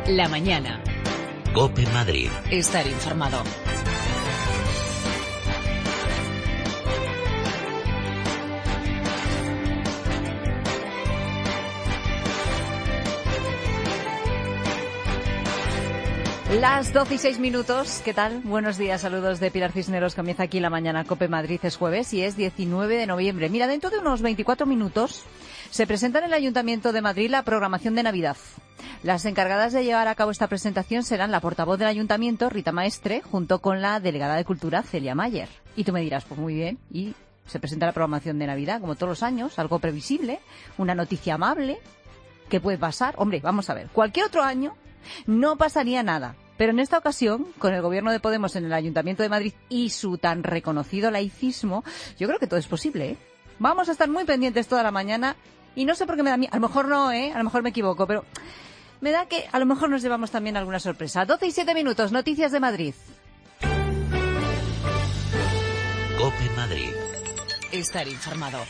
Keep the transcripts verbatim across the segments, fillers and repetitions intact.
La mañana. COPE Madrid. Estar informado. Las doce y seis minutos, ¿qué tal? Buenos días, saludos de Pilar Cisneros. Comienza aquí La Mañana COPE Madrid, es jueves y es diecinueve de noviembre. Mira, dentro de unos veinticuatro minutos se presenta en el Ayuntamiento de Madrid la programación de Navidad. Las encargadas de llevar a cabo esta presentación serán la portavoz del Ayuntamiento, Rita Maestre, junto con la delegada de Cultura, Celia Mayer. Y tú me dirás, pues muy bien, y se presenta la programación de Navidad, como todos los años, algo previsible, una noticia amable, ¿qué puede pasar? Hombre, vamos a ver, cualquier otro año no pasaría nada. Pero en esta ocasión, con el gobierno de Podemos en el Ayuntamiento de Madrid y su tan reconocido laicismo, yo creo que todo es posible, ¿eh? Vamos a estar muy pendientes toda la mañana y no sé por qué me da miedo. A lo mejor no, ¿eh? A lo mejor me equivoco, pero me da que a lo mejor nos llevamos también alguna sorpresa. doce y siete minutos, noticias de Madrid. COPE Madrid. Estar informado.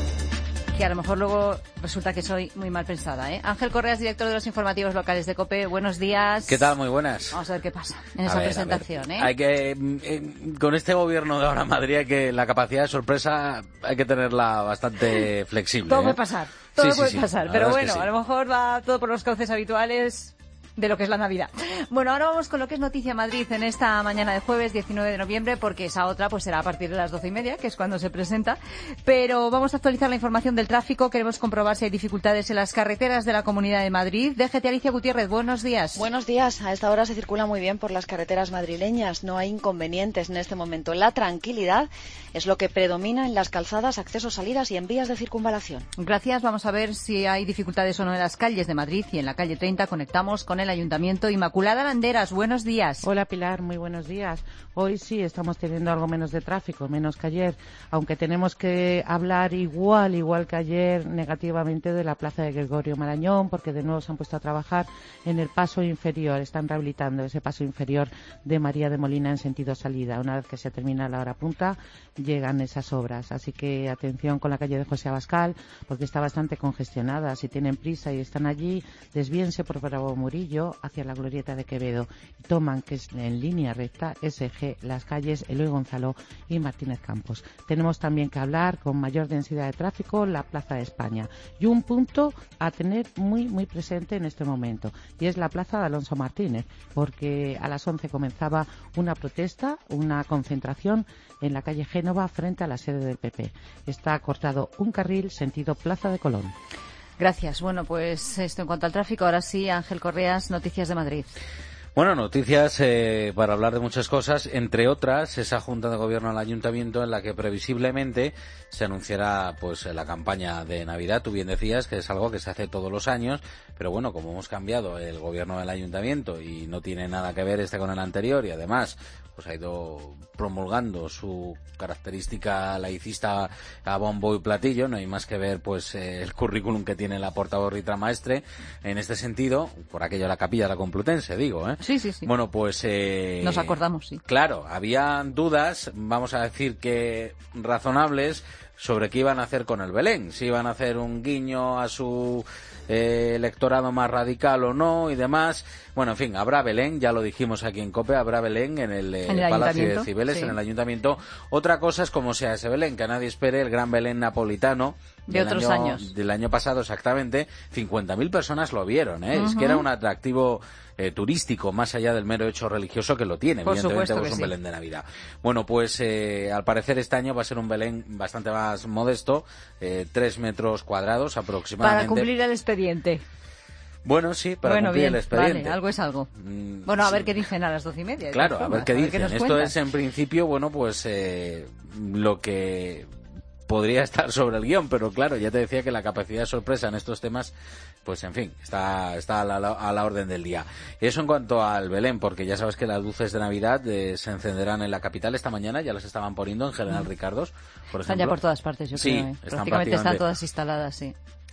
Que a lo mejor luego resulta que soy muy mal pensada, ¿eh? Ángel Correas, director de los informativos locales de COPE. Buenos días. ¿Qué tal? Muy buenas. Vamos a ver qué pasa en esa a ver, presentación, ¿eh? Hay que, eh, con este gobierno de ahora en Madrid, hay que la capacidad de sorpresa hay que tenerla bastante flexible. Todo ¿eh? puede pasar, todo sí, sí, puede sí. pasar. La Pero verdad es bueno, que sí. a lo mejor va todo por los cauces habituales de lo que es la Navidad. Bueno, ahora vamos con lo que es Noticia Madrid en esta mañana de jueves diecinueve de noviembre, porque esa otra pues será a partir de las doce y media, que es cuando se presenta. Pero vamos a actualizar la información del tráfico. Queremos comprobar si hay dificultades en las carreteras de la Comunidad de Madrid. D G T Alicia Gutiérrez, buenos días. Buenos días. A esta hora se circula muy bien por las carreteras madrileñas. No hay inconvenientes en este momento. La tranquilidad es lo que predomina en las calzadas, accesos, salidas y en vías de circunvalación. Gracias. Vamos a ver si hay dificultades o no en las calles de Madrid, y en la calle treinta conectamos con el Ayuntamiento. Inmaculada Landeras, buenos días. Hola Pilar, muy buenos días. Hoy sí estamos teniendo algo menos de tráfico, menos que ayer, aunque tenemos que hablar igual, igual que ayer, negativamente de la plaza de Gregorio Marañón, porque de nuevo se han puesto a trabajar en el paso inferior, están rehabilitando ese paso inferior de María de Molina en sentido salida. Una vez que se termina la hora punta, llegan esas obras, así que atención con la calle de José Abascal, porque está bastante congestionada. Si tienen prisa y están allí, desvíense por Bravo Murillo hacia la Glorieta de Quevedo y toman, que es en línea recta, S G, las calles Eloy Gonzalo y Martínez Campos. Tenemos también que hablar con mayor densidad de tráfico la Plaza de España, y un punto a tener muy muy presente en este momento, y es la Plaza de Alonso Martínez, porque a las once comenzaba una protesta, una concentración en la calle Génova frente a la sede del P P. Está cortado un carril sentido Plaza de Colón. Gracias. Bueno, pues esto en cuanto al tráfico. Ahora sí, Ángel Correas, Noticias de Madrid. Bueno, noticias eh, para hablar de muchas cosas, entre otras esa Junta de Gobierno al Ayuntamiento en la que previsiblemente se anunciará pues la campaña de Navidad. Tú bien decías que es algo que se hace todos los años, pero bueno, como hemos cambiado el Gobierno del Ayuntamiento y no tiene nada que ver este con el anterior, y además pues ha ido promulgando su característica laicista a bombo y platillo, no hay más que ver pues eh, el currículum que tiene la portavoz Rita Maestre en este sentido, por aquello de la Capilla de la Complutense, digo, ¿eh? Sí, sí, sí. Bueno, pues eh, nos acordamos, sí. Claro, había dudas, vamos a decir que razonables, sobre qué iban a hacer con el Belén, si iban a hacer un guiño a su eh, electorado más radical o no y demás. Bueno, en fin, habrá Belén, ya lo dijimos aquí en COPE, habrá Belén en el, eh, ¿En el Palacio de Cibeles, sí. en el Ayuntamiento. Otra cosa es cómo sea ese Belén, que nadie espere el gran Belén napolitano de otros año, años. Del año pasado, exactamente. cincuenta mil personas lo vieron, ¿eh? Uh-huh. Es que era un atractivo eh, turístico, más allá del mero hecho religioso que lo tiene, Por evidentemente, supuesto pues que un sí. Belén de Navidad. Bueno, pues eh, al parecer este año va a ser un Belén bastante más modesto, eh, tres metros cuadrados aproximadamente. Para cumplir el expediente. Bueno, sí, para bueno, cumplir bien, el expediente. Vale, algo es algo. Mm, bueno, a sí. ver qué dicen a las doce y media. Claro, a ver qué dicen. A ver qué Esto cuentan. es, en principio, bueno, pues eh, lo que podría estar sobre el guión, pero claro, ya te decía que la capacidad de sorpresa en estos temas, pues en fin, está, está a, la, a la orden del día. Eso en cuanto al Belén, porque ya sabes que las luces de Navidad eh, se encenderán en la capital esta mañana, ya las estaban poniendo en General Ricardos, por ejemplo. Están ya por todas partes, yo sí, creo. ¿eh? están Prácticamente están prácticamente todas instaladas, sí.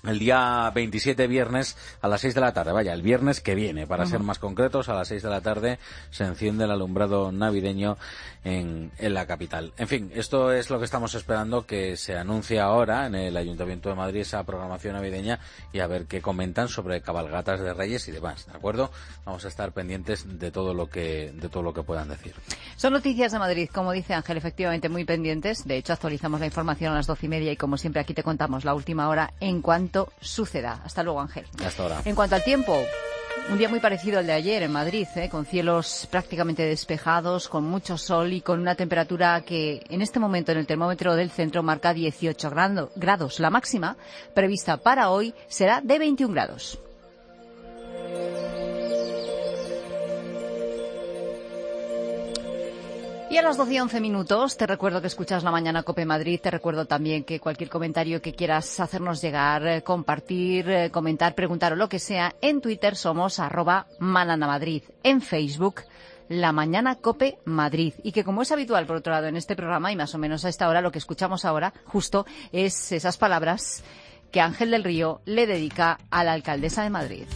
el día veintisiete, viernes, a las seis de la tarde. Vaya, el viernes que viene, para uh-huh. ser más concretos, a las seis de la tarde se enciende el alumbrado navideño en, en la capital. En fin, esto es lo que estamos esperando que se anuncie ahora en el Ayuntamiento de Madrid, esa programación navideña, y a ver qué comentan sobre cabalgatas de Reyes y demás, ¿de acuerdo? Vamos a estar pendientes de todo lo que, de todo lo que puedan decir. Son noticias de Madrid, como dice Ángel, efectivamente muy pendientes. De hecho, actualizamos la información a las doce y media y, como siempre, aquí te contamos la última hora en cuanto suceda. Hasta luego, Ángel. Hasta ahora. En cuanto al tiempo, un día muy parecido al de ayer en Madrid, ¿eh? Con cielos prácticamente despejados, con mucho sol y con una temperatura que en este momento en el termómetro del centro marca dieciocho grados. La máxima prevista para hoy será de veintiún grados. Y a las doce y once minutos, te recuerdo que escuchas La Mañana COPE Madrid. Te recuerdo también que cualquier comentario que quieras hacernos llegar, compartir, comentar, preguntar o lo que sea, en Twitter somos arroba mananamadrid, en Facebook La Mañana COPE Madrid. Y que, como es habitual, por otro lado, en este programa, y más o menos a esta hora, lo que escuchamos ahora, justo, es esas palabras que Ángel del Río le dedica a la alcaldesa de Madrid.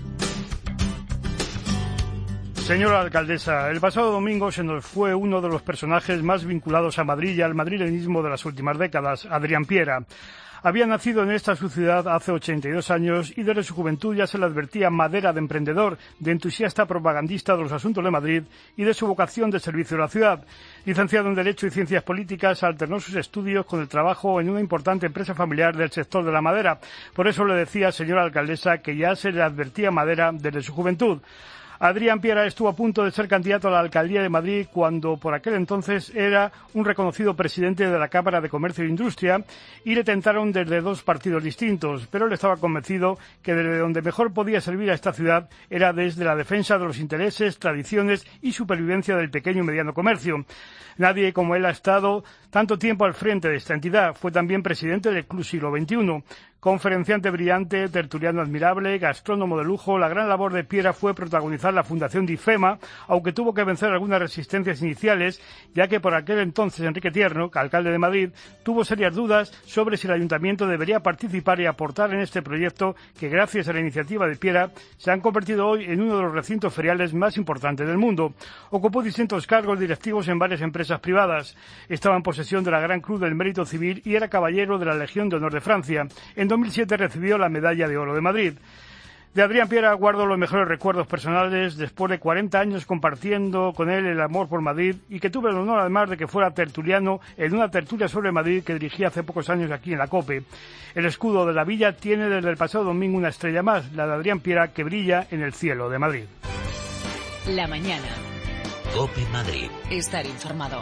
Señora alcaldesa, el pasado domingo se nos fue uno de los personajes más vinculados a Madrid y al madrileñismo de las últimas décadas, Adrián Piera. Había nacido en esta su ciudad hace ochenta y dos años y desde su juventud ya se le advertía madera de emprendedor, de entusiasta propagandista de los asuntos de Madrid y de su vocación de servicio a la ciudad. Licenciado en Derecho y Ciencias Políticas, alternó sus estudios con el trabajo en una importante empresa familiar del sector de la madera. Por eso le decía, señora alcaldesa, que ya se le advertía madera desde su juventud. Adrián Piera estuvo a punto de ser candidato a la alcaldía de Madrid cuando por aquel entonces era un reconocido presidente de la Cámara de Comercio e Industria y le tentaron desde dos partidos distintos, pero él estaba convencido que desde donde mejor podía servir a esta ciudad era desde la defensa de los intereses, tradiciones y supervivencia del pequeño y mediano comercio. Nadie como él ha estado tanto tiempo al frente de esta entidad. Fue también presidente del Club Siglo veintiuno. Conferenciante brillante, tertuliano admirable, gastrónomo de lujo, la gran labor de Piera fue protagonizar la fundación de IFEMA, aunque tuvo que vencer algunas resistencias iniciales, ya que por aquel entonces Enrique Tierno, alcalde de Madrid, tuvo serias dudas sobre si el ayuntamiento debería participar y aportar en este proyecto que, gracias a la iniciativa de Piera, se han convertido hoy en uno de los recintos feriales más importantes del mundo. Ocupó distintos cargos directivos en varias empresas privadas. Estaba en posesión de la Gran Cruz del Mérito Civil y era caballero de la Legión de Honor de Francia. En dos mil siete recibió la Medalla de Oro de Madrid. De Adrián Piera guardo los mejores recuerdos personales después de cuarenta años compartiendo con él el amor por Madrid y que tuve el honor además de que fuera tertuliano en una tertulia sobre Madrid que dirigí hace pocos años aquí en la COPE. El escudo de la villa tiene desde el pasado domingo una estrella más, la de Adrián Piera, que brilla en el cielo de Madrid. La mañana. COPE Madrid. Estar informado.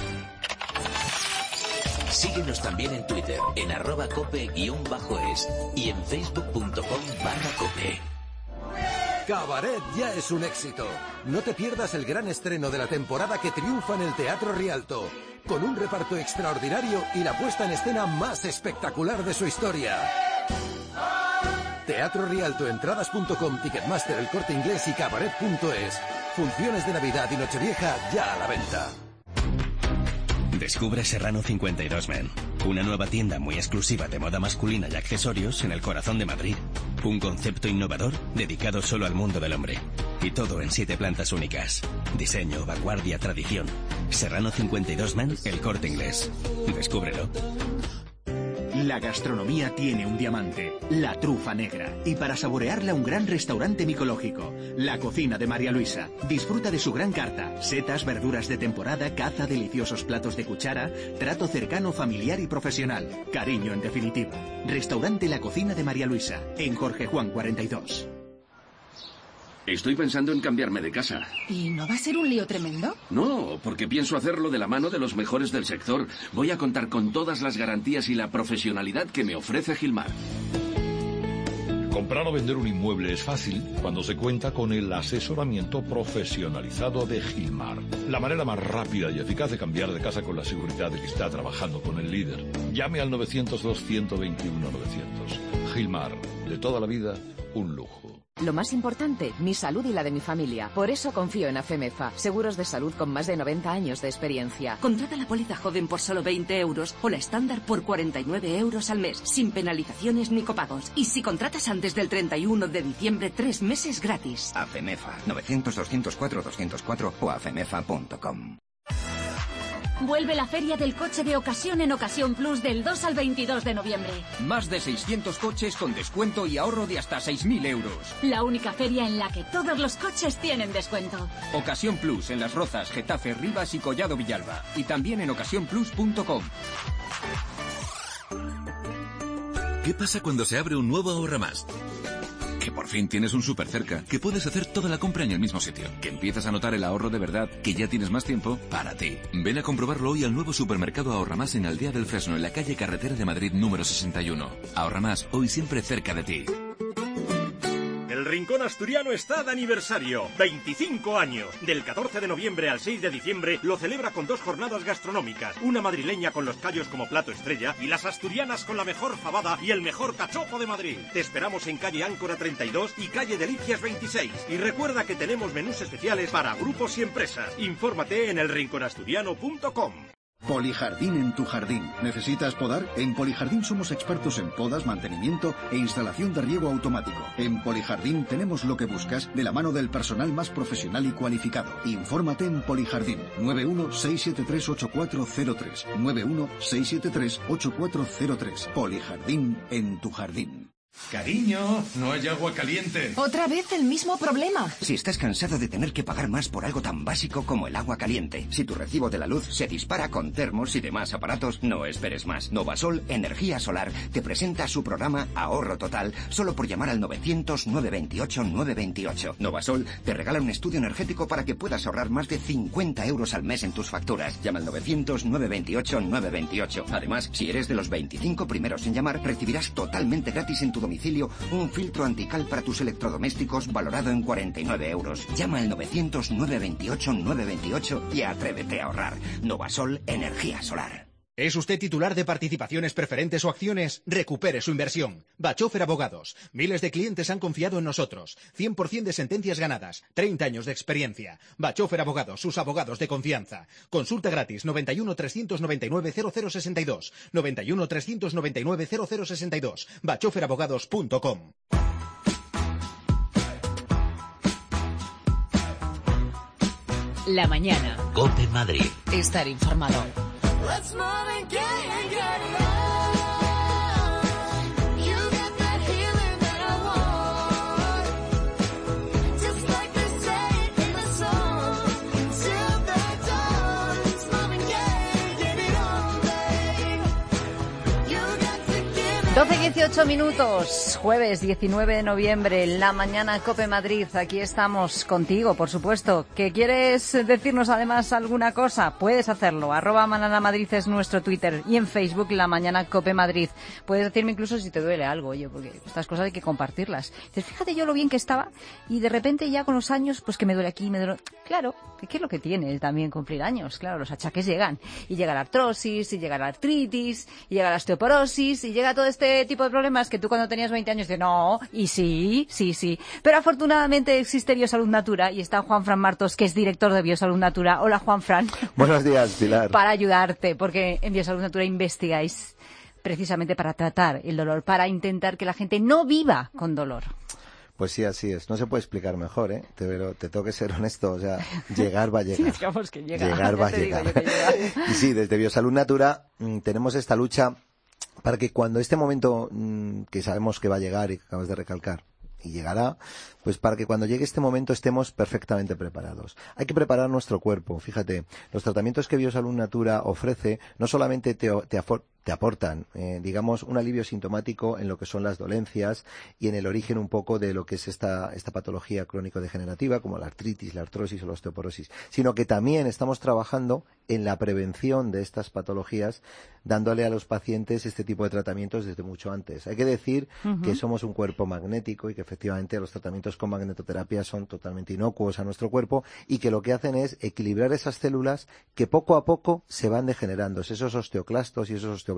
Síguenos también en Twitter, en arroba cope-es y en facebook.com barra cope. Cabaret ya es un éxito. No te pierdas el gran estreno de la temporada que triunfa en el Teatro Rialto, con un reparto extraordinario y la puesta en escena más espectacular de su historia. Teatro Rialto, entradas punto com, Ticketmaster, El Corte Inglés y cabaret punto es. Funciones de Navidad y Nochevieja ya a la venta. Descubre Serrano cincuenta y dos Men, una nueva tienda muy exclusiva de moda masculina y accesorios en el corazón de Madrid. Un concepto innovador dedicado solo al mundo del hombre. Y todo en siete plantas únicas. Diseño, vanguardia, tradición. Serrano cincuenta y dos Men, El Corte Inglés. Descúbrelo. La gastronomía tiene un diamante, la trufa negra. Y para saborearla, un gran restaurante micológico. La cocina de María Luisa. Disfruta de su gran carta. Setas, verduras de temporada, caza, deliciosos platos de cuchara, trato cercano, familiar y profesional. Cariño, en definitiva. Restaurante La Cocina de María Luisa, en Jorge Juan cuarenta y dos. Estoy pensando en cambiarme de casa. ¿Y no va a ser un lío tremendo? No, porque pienso hacerlo de la mano de los mejores del sector. Voy a contar con todas las garantías y la profesionalidad que me ofrece Gilmar. Comprar o vender un inmueble es fácil cuando se cuenta con el asesoramiento profesionalizado de Gilmar. La manera más rápida y eficaz de cambiar de casa con la seguridad de que está trabajando con el líder. Llame al novecientos dos, ciento veintiuno, novecientos. Gilmar, de toda la vida, un lujo. Lo más importante, mi salud y la de mi familia. Por eso confío en Afemefa. Seguros de salud con más de noventa años de experiencia. Contrata la póliza joven por solo veinte euros o la estándar por cuarenta y nueve euros al mes, sin penalizaciones ni copagos. Y si contratas antes del treinta y uno de diciembre, tres meses gratis. Afemefa, novecientos, doscientos cuatro, doscientos cuatro o afemefa punto com. Vuelve la Feria del Coche de Ocasión en Ocasión Plus del dos al veintidós de noviembre. Más de seiscientos coches con descuento y ahorro de hasta seis mil euros. La única feria en la que todos los coches tienen descuento. Ocasión Plus en Las Rozas, Getafe, Rivas y Collado Villalba. Y también en ocasión plus punto com. ¿Qué pasa cuando se abre un nuevo Ahorra Más? Que por fin tienes un súper cerca, que puedes hacer toda la compra en el mismo sitio, que empiezas a notar el ahorro de verdad, que ya tienes más tiempo para ti. Ven a comprobarlo hoy al nuevo supermercado Ahorra Más en Aldea del Fresno, en la calle Carretera de Madrid número sesenta y uno. Ahorra Más, hoy siempre cerca de ti. El Rincón Asturiano está de aniversario, veinticinco años. Del catorce de noviembre al seis de diciembre lo celebra con dos jornadas gastronómicas, una madrileña con los callos como plato estrella y las asturianas con la mejor fabada y el mejor cachopo de Madrid. Te esperamos en calle Áncora treinta y dos y calle Delicias veintiséis. Y recuerda que tenemos menús especiales para grupos y empresas. Infórmate en el rincón asturiano punto com. Polijardín en tu jardín. ¿Necesitas podar? En Polijardín somos expertos en podas, mantenimiento e instalación de riego automático. En Polijardín tenemos lo que buscas de la mano del personal más profesional y cualificado. Infórmate en Polijardín. nueve uno seis siete tres ocho cuatro cero tres. nueve uno seis siete tres ocho cuatro cero tres. Polijardín en tu jardín. Cariño, no hay agua caliente. ¿Otra vez el mismo problema? Si estás cansado de tener que pagar más por algo tan básico como el agua caliente, si tu recibo de la luz se dispara con termos y demás aparatos, no esperes más. Novasol Energía Solar te presenta su programa Ahorro Total solo por llamar al novecientos, nueve veintiocho, nueve veintiocho. Novasol te regala un estudio energético para que puedas ahorrar más de cincuenta euros al mes en tus facturas. Llama al novecientos, nueve veintiocho, nueve veintiocho. Además, si eres de los veinticinco primeros en llamar, recibirás totalmente gratis en tu domicilio un filtro antical para tus electrodomésticos valorado en cuarenta y nueve euros. Llama al novecientos, nueve veintiocho, nueve veintiocho y atrévete a ahorrar. Novasol Energía Solar. ¿Es usted titular de participaciones preferentes o acciones? Recupere su inversión. Bachofer Abogados. Miles de clientes han confiado en nosotros. cien por ciento de sentencias ganadas. treinta años de experiencia. Bachofer Abogados, sus abogados de confianza. Consulta gratis noventa y uno, trescientos noventa y nueve, cero cero sesenta y dos. noventa y uno, trescientos noventa y nueve, cero cero sesenta y dos. bachofer abogados punto com. La mañana. COPE Madrid. Estar informado. Let's move and get it, get it on. You got that healing that I want. Just like they say in the song. Till the dawn. Let's move and get it, get it on, babe. You got to give it. doce dieciocho minutos, jueves diecinueve de noviembre, la mañana COPE Madrid. Aquí estamos contigo, por supuesto. ¿Que quieres decirnos además alguna cosa? Puedes hacerlo. Arroba Manana Madrid es nuestro Twitter y en Facebook La Mañana COPE Madrid. Puedes decirme incluso si te duele algo, oye, porque estas cosas hay que compartirlas. Dices, fíjate yo lo bien que estaba y de repente ya con los años, pues que me duele aquí, me duele... Claro, ¿qué es lo que tiene también cumplir años? Claro, los achaques llegan. Y llega la artrosis, y llega la artritis, y llega la osteoporosis, y llega todo este tipo de problemas que tú cuando tenías veinte años dices, no, y sí, sí, sí. Pero afortunadamente existe Biosalud Natura y está Juan Fran Martos, que es director de Biosalud Natura. Hola, Juan Fran. Buenos días, Pilar. Para ayudarte, porque en Biosalud Natura investigáis precisamente para tratar el dolor, para intentar que la gente no viva con dolor. Pues sí, así es. No se puede explicar mejor, ¿eh? Pero te tengo que ser honesto, o sea, llegar va a llegar. Sí, digamos que llega. Llegar va a llegar. Y sí, desde Biosalud Natura mmm, tenemos esta lucha para que cuando este momento mmm, que sabemos que va a llegar y que acabas de recalcar, y llegará, pues para que cuando llegue este momento estemos perfectamente preparados. Hay que preparar nuestro cuerpo. Fíjate, los tratamientos que Biosalud Natura ofrece no solamente te, te, te aportan, eh, digamos, un alivio sintomático en lo que son las dolencias y en el origen un poco de lo que es esta, esta patología crónico-degenerativa, como la artritis, la artrosis o la osteoporosis, sino que también estamos trabajando en la prevención de estas patologías, dándole a los pacientes este tipo de tratamientos desde mucho antes. Hay que decir uh-huh. que somos un cuerpo magnético y que efectivamente los tratamientos con magnetoterapia son totalmente inocuos a nuestro cuerpo y que lo que hacen es equilibrar esas células que poco a poco se van degenerando, esos osteoclastos y esos osteoblastos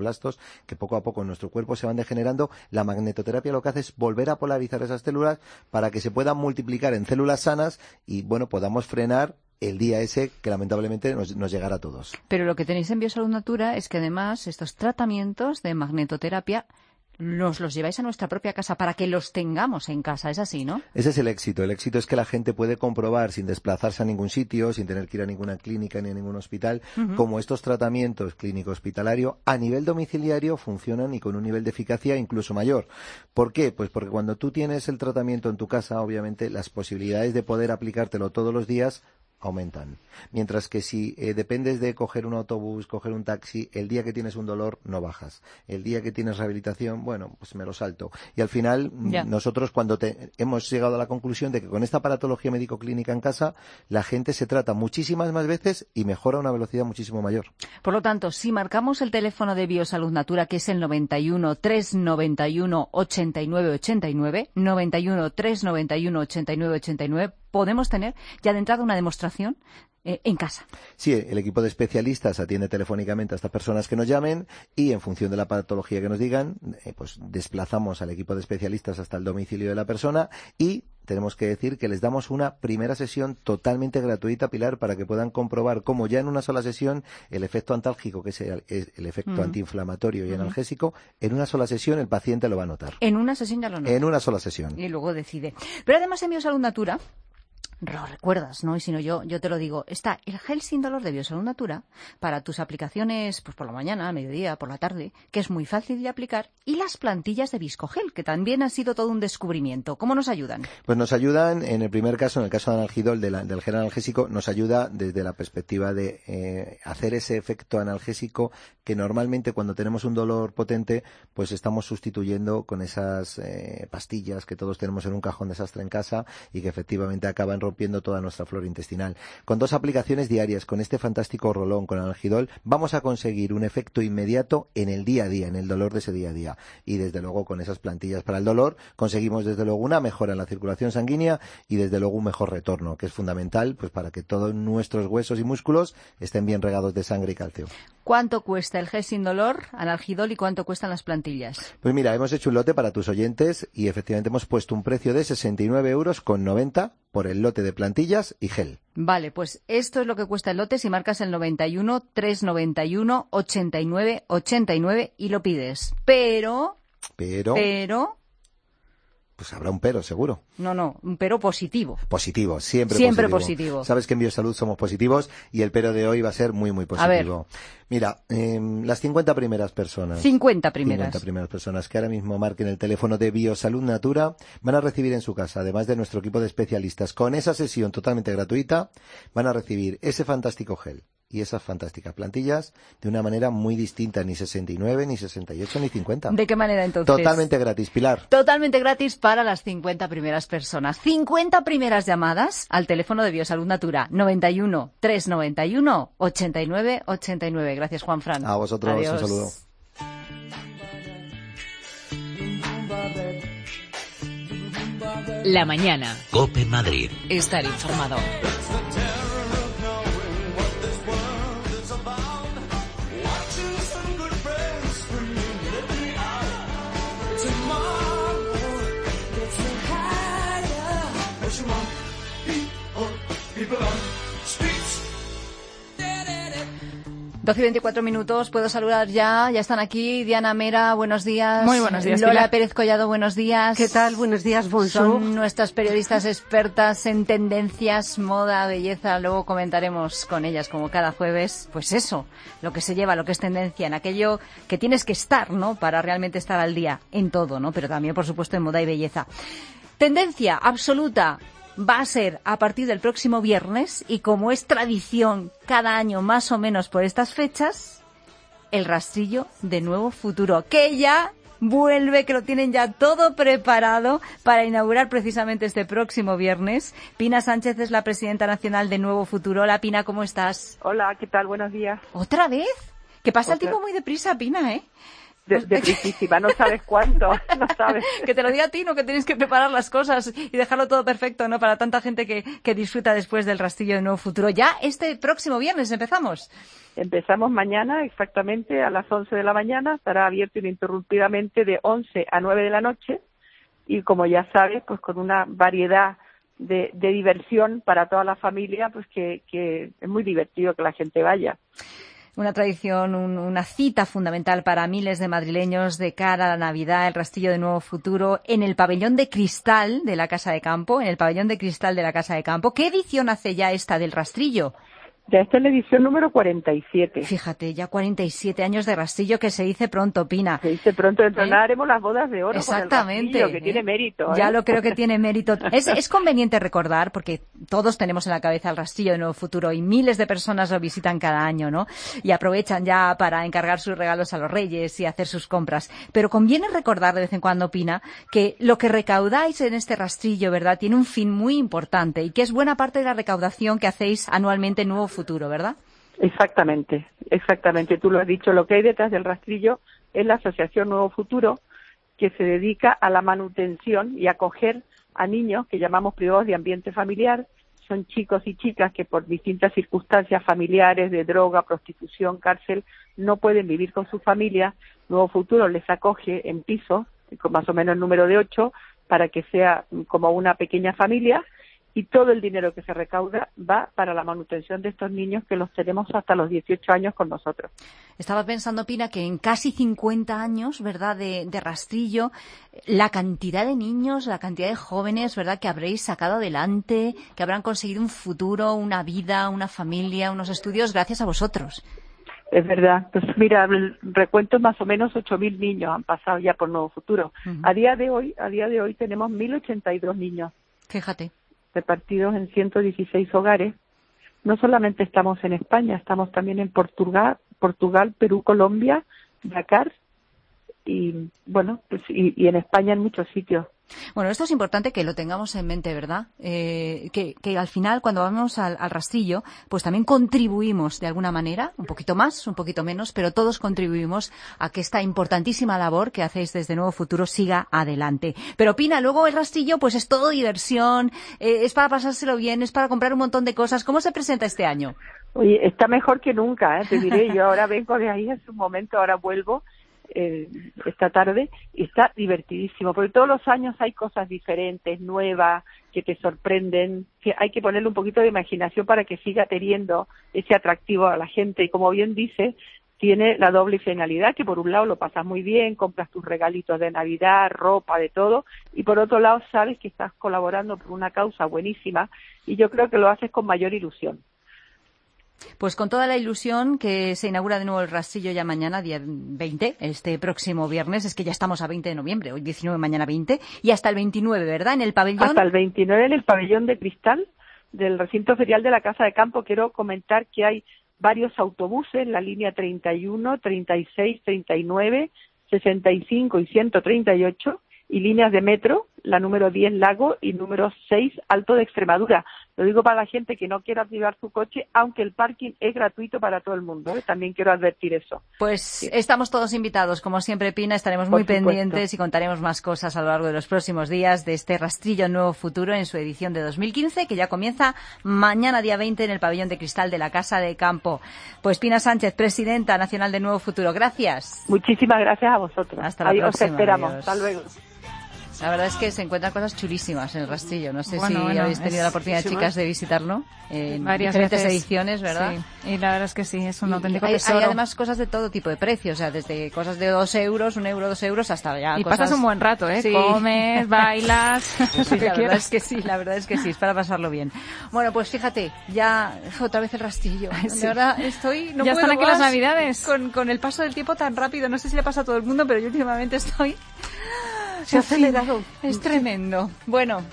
fibroblastos, que poco a poco en nuestro cuerpo se van degenerando. La magnetoterapia lo que hace es volver a polarizar esas células para que se puedan multiplicar en células sanas y, bueno, podamos frenar el día ese que lamentablemente nos, nos llegará a todos. Pero lo que tenéis en Biosalud Natura es que además estos tratamientos de magnetoterapia nos los lleváis a nuestra propia casa para que los tengamos en casa, es así, ¿no? Ese es el éxito. El éxito es que la gente puede comprobar sin desplazarse a ningún sitio, sin tener que ir a ninguna clínica ni a ningún hospital, Ujú. como estos tratamientos clínico-hospitalario a nivel domiciliario funcionan y con un nivel de eficacia incluso mayor. ¿Por qué? Pues porque cuando tú tienes el tratamiento en tu casa, obviamente las posibilidades de poder aplicártelo todos los días aumentan. Mientras que si eh, dependes de coger un autobús, coger un taxi, el día que tienes un dolor no bajas. El día que tienes rehabilitación, bueno, pues me lo salto. Y al final, Ya. nosotros cuando te, hemos llegado a la conclusión de que con esta aparatología médico-clínica en casa, la gente se trata muchísimas más veces y mejora a una velocidad muchísimo mayor. Por lo tanto, si marcamos el teléfono de Biosalud Natura, que es el noventa y uno, trescientos noventa y uno, ochenta y nueve ochenta y nueve, noventa y uno, trescientos noventa y uno, ochenta y nueve ochenta y nueve, podemos tener ya de entrada una demostración eh, en casa. Sí, el equipo de especialistas atiende telefónicamente a estas personas que nos llamen y en función de la patología que nos digan, eh, pues desplazamos al equipo de especialistas hasta el domicilio de la persona y tenemos que decir que les damos una primera sesión totalmente gratuita, Pilar, para que puedan comprobar cómo ya en una sola sesión el efecto antálgico, que es el, es el efecto Ujú. antiinflamatorio y Ujú. analgésico, en una sola sesión el paciente lo va a notar. En una sesión ya lo nota. En una sola sesión. Y luego decide. Pero además en Biosalud Natura, lo recuerdas, ¿no? Y si no, yo, yo te lo digo, está el gel sin dolor de Biosalud Natura para tus aplicaciones pues por la mañana, a mediodía, por la tarde, que es muy fácil de aplicar, y las plantillas de Viscogel, que también ha sido todo un descubrimiento. ¿Cómo nos ayudan? Pues nos ayudan, en el primer caso, en el caso de analgidol, de la- del gel analgésico, nos ayuda desde la perspectiva de eh, hacer ese efecto analgésico que normalmente cuando tenemos un dolor potente, pues estamos sustituyendo con esas eh, pastillas que todos tenemos en un cajón desastre en casa y que efectivamente acaban rompiendo toda nuestra flora intestinal. Con dos aplicaciones diarias, con este fantástico rolón, con analgidol, vamos a conseguir un efecto inmediato en el día a día, en el dolor de ese día a día. Y desde luego con esas plantillas para el dolor conseguimos desde luego una mejora en la circulación sanguínea y desde luego un mejor retorno, que es fundamental pues para que todos nuestros huesos y músculos estén bien regados de sangre y calcio. ¿Cuánto cuesta el gel sin dolor, analgidol, y cuánto cuestan las plantillas? Pues mira, hemos hecho un lote para tus oyentes y efectivamente hemos puesto un precio de sesenta y nueve euros con noventa por el lote de plantillas y gel. Vale, pues esto es lo que cuesta el lote si marcas el noventa y uno, trescientos noventa y uno, ochenta y nueve ochenta y nueve y lo pides. Pero, Pero, pero, pues habrá un pero, seguro. no, no, un pero positivo. Positivo, siempre, Siempre positivo. positivo. Sabes que en Biosalud somos positivos y el pero de hoy va a ser muy, muy positivo. Mira, eh, las cincuenta primeras personas. cincuenta primeras. cincuenta primeras personas que ahora mismo marquen el teléfono de Biosalud Natura van a recibir en su casa, además de nuestro equipo de especialistas, con esa sesión totalmente gratuita, van a recibir ese fantástico gel y esas fantásticas plantillas de una manera muy distinta, ni sesenta y nueve, ni sesenta y ocho, ni cincuenta. ¿De qué manera entonces? Totalmente gratis, Pilar. Totalmente gratis para las cincuenta primeras personas. cincuenta primeras llamadas al teléfono de Biosalud Natura. noventa y uno, trescientos noventa y uno, ochenta y nueve ochenta y nueve. Gracias, Juanfran. A vosotros, Adiós. un saludo. La mañana. Cope Madrid. Estar informado. doce y veinticuatro minutos, puedo saludar ya, ya están aquí Diana Mera, buenos días. Muy buenos días, Lola Pilar. Pérez Collado, buenos días. ¿Qué tal? Buenos días, bonjour. Son nuestras periodistas expertas en tendencias, moda, belleza, luego comentaremos con ellas como cada jueves, pues eso, lo que se lleva, lo que es tendencia, en aquello que tienes que estar, ¿no? Para realmente estar al día en todo, ¿no? Pero también, por supuesto, en moda y belleza. Tendencia absoluta va a ser a partir del próximo viernes y como es tradición cada año más o menos por estas fechas, el rastrillo de Nuevo Futuro, que ya vuelve, que lo tienen ya todo preparado para inaugurar precisamente este próximo viernes. Pina Sánchez es la presidenta nacional de Nuevo Futuro. Hola, Pina, ¿cómo estás? Hola, ¿qué tal? Buenos días. ¿Otra vez? Que pasa el Otra- tiempo muy deprisa, Pina, ¿eh? de, de riquísima, no sabes cuánto, no sabes. Que te lo diga a ti, no que tienes que preparar las cosas y dejarlo todo perfecto, ¿no? Para tanta gente que, que disfruta después del Rastrillo de Nuevo Futuro. Ya este próximo viernes empezamos. Empezamos mañana exactamente a las once de la mañana, estará abierto ininterrumpidamente de once a nueve de la noche y como ya sabes, pues con una variedad de, de diversión para toda la familia, pues que, que es muy divertido que la gente vaya. Una tradición, un, una cita fundamental para miles de madrileños de cara a la Navidad, el Rastrillo de Nuevo Futuro, en el pabellón de cristal de la Casa de Campo, en el pabellón de cristal de la Casa de Campo. ¿Qué edición hace ya esta del Rastrillo? Ya esta es la edición número cuarenta y siete. Fíjate, ya cuarenta y siete años de Rastrillo, que se dice pronto, Pina. Se dice pronto, dentro de ¿Eh? nada haremos las bodas de oro. Exactamente. Con el Rastrillo, que ¿eh? tiene mérito. ¿eh? Ya lo creo que tiene mérito. Es, es conveniente recordar, porque todos tenemos en la cabeza el Rastrillo de Nuevo Futuro y miles de personas lo visitan cada año, ¿no? Y aprovechan ya para encargar sus regalos a los reyes y hacer sus compras. Pero conviene recordar de vez en cuando, Pina, que lo que recaudáis en este Rastrillo, ¿verdad?, tiene un fin muy importante y que es buena parte de la recaudación que hacéis anualmente en Nuevo Futuro, ¿verdad? Exactamente, exactamente. Tú lo has dicho, lo que hay detrás del Rastrillo es la Asociación Nuevo Futuro, que se dedica a la manutención y acoger a niños que llamamos privados de ambiente familiar. Son chicos y chicas que por distintas circunstancias familiares, de droga, prostitución, cárcel, no pueden vivir con su familia. Nuevo Futuro les acoge en pisos, con más o menos el número de ocho, para que sea como una pequeña familia. Y todo el dinero que se recauda va para la manutención de estos niños que los tenemos hasta los dieciocho años con nosotros. Estaba pensando, Pina, que en casi cincuenta años, ¿verdad?, de, de Rastrillo, la cantidad de niños, la cantidad de jóvenes, ¿verdad?, que habréis sacado adelante, que habrán conseguido un futuro, una vida, una familia, unos estudios gracias a vosotros. Es verdad. Pues mira, el recuento es más o menos ocho mil niños han pasado ya por Nuevo Futuro. Uh-huh. A día de hoy, a día de hoy tenemos mil ochenta y dos niños. Fíjate. Repartidos en ciento dieciséis hogares. No solamente estamos en España, estamos también en Portugal, Portugal, Perú, Colombia, Dakar y bueno, pues y, y en España en muchos sitios. Bueno, esto es importante que lo tengamos en mente, ¿verdad? Eh, que, que al final, cuando vamos al, al Rastrillo, pues también contribuimos de alguna manera, un poquito más, un poquito menos, pero todos contribuimos a que esta importantísima labor que hacéis desde Nuevo Futuro siga adelante. Pero Pina, luego el Rastrillo, pues es todo diversión, eh, es para pasárselo bien, es para comprar un montón de cosas. ¿Cómo se presenta este año? Oye, está mejor que nunca, ¿eh? Te diré, yo ahora vengo de ahí hace un momento, ahora vuelvo. Eh, esta tarde y está divertidísimo porque todos los años hay cosas diferentes, nuevas, que te sorprenden, que hay que ponerle un poquito de imaginación para que siga teniendo ese atractivo a la gente y como bien dice, tiene la doble finalidad que por un lado lo pasas muy bien, compras tus regalitos de Navidad, ropa, de todo y por otro lado sabes que estás colaborando por una causa buenísima y yo creo que lo haces con mayor ilusión. Pues con toda la ilusión que se inaugura de nuevo el Rastrillo ya mañana, día veinte, este próximo viernes, es que ya estamos a veinte de noviembre, hoy diecinueve, mañana veinte, y hasta el veintinueve, ¿verdad? En el pabellón. Hasta el veintinueve en el pabellón de cristal del recinto ferial de la Casa de Campo. Quiero comentar que hay varios autobuses, la línea treinta y uno, treinta y seis, treinta y nueve, sesenta y cinco y ciento treinta y ocho, y líneas de metro, la número diez Lago y número seis Alto de Extremadura. Lo digo para la gente que no quiera activar su coche, aunque el parking es gratuito para todo el mundo, ¿eh? También quiero advertir eso. Pues sí. Estamos todos invitados, como siempre, Pina, estaremos Por muy supuesto. pendientes y contaremos más cosas a lo largo de los próximos días de este Rastrillo Nuevo Futuro en su edición de dos mil quince, que ya comienza mañana día veinte en el pabellón de cristal de la Casa de Campo. Pues Pina Sánchez, presidenta nacional de Nuevo Futuro, gracias. Muchísimas gracias a vosotros. Hasta la Ahí próxima. os esperamos. Adiós. Hasta luego. La verdad es que se encuentran cosas chulísimas en el Rastrillo. No sé Bueno, si bueno, habéis tenido es la oportunidad, chulísimo. chicas, de visitarlo. En Varias diferentes veces. ediciones, ¿verdad? Sí, y la verdad es que sí, es un Y auténtico hay, tesoro. hay además cosas de todo tipo de precios, o sea, desde cosas de dos euros, un euro, dos euros, hasta ya Y cosas... pasas un buen rato, ¿eh? Sí. Comes, bailas, Sí, lo que la verdad quieras. es que sí, la verdad es que sí, es para pasarlo bien. Bueno, pues fíjate, ya otra vez el Rastrillo. Sí. De verdad estoy... No Ya puedo están aquí las más Navidades. Con, con el paso del tiempo tan rápido, no sé si le pasa a todo el mundo, pero yo últimamente estoy... Se ha En fin, acelerado. Es tremendo. Bueno...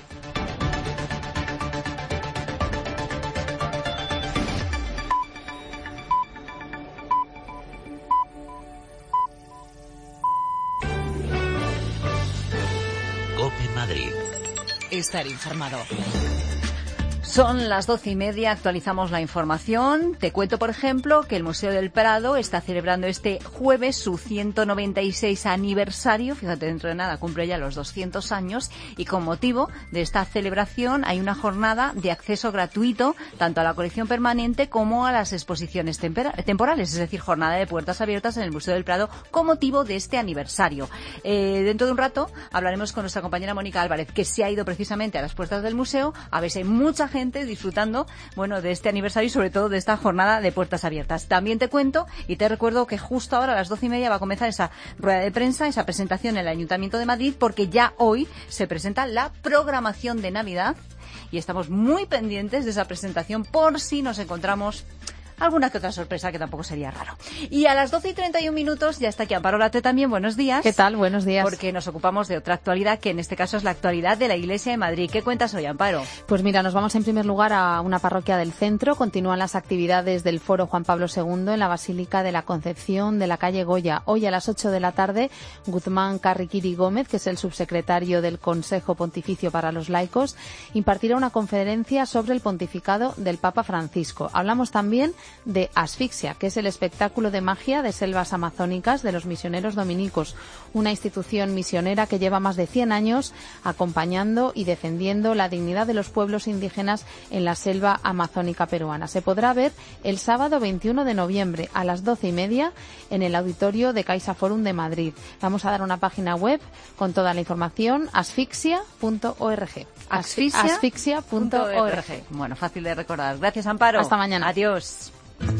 COPE Madrid. Estar informado. Son las doce y media, actualizamos la información. Te cuento, por ejemplo, que el Museo del Prado está celebrando este jueves su ciento noventa y seis aniversario. Fíjate, dentro de nada cumple ya los doscientos años y con motivo de esta celebración hay una jornada de acceso gratuito tanto a la colección permanente como a las exposiciones tempera- temporales, es decir, jornada de puertas abiertas en el Museo del Prado con motivo de este aniversario. Eh, dentro de un rato hablaremos con nuestra compañera Mónica Álvarez, que se ha ido precisamente a las puertas del museo a ver si hay mucha gente disfrutando, bueno, de este aniversario y sobre todo de esta jornada de puertas abiertas. También te cuento y te recuerdo que justo ahora a las doce y media va a comenzar esa rueda de prensa, esa presentación en el Ayuntamiento de Madrid, porque ya hoy se presenta la programación de Navidad y estamos muy pendientes de esa presentación por si nos encontramos alguna que otra sorpresa, que tampoco sería raro. Y a las doce y treinta y un minutos ya está aquí Amparo Late también. Buenos días. ¿Qué tal? Buenos días. Porque nos ocupamos de otra actualidad, que en este caso es la actualidad de la Iglesia de Madrid. ¿Qué cuentas hoy, Amparo? Pues mira, nos vamos en primer lugar a una parroquia del centro. Continúan las actividades del Foro Juan Pablo segundo en la Basílica de la Concepción de la calle Goya. Hoy a las ocho de la tarde, Guzmán Carriquiri Gómez, que es el subsecretario del Consejo Pontificio para los Laicos, impartirá una conferencia sobre el pontificado del Papa Francisco. Hablamos también de Asfixia, que es el espectáculo de magia de selvas amazónicas de los misioneros dominicos, una institución misionera que lleva más de cien años acompañando y defendiendo la dignidad de los pueblos indígenas en la selva amazónica peruana. Se podrá ver el sábado veintiuno de noviembre a las doce y media en el auditorio de Caixa Forum de Madrid. Vamos a dar una página web con toda la información, asfixia punto org. asfixia punto org. Bueno, fácil de recordar. Gracias, Amparo. Hasta mañana. Adiós.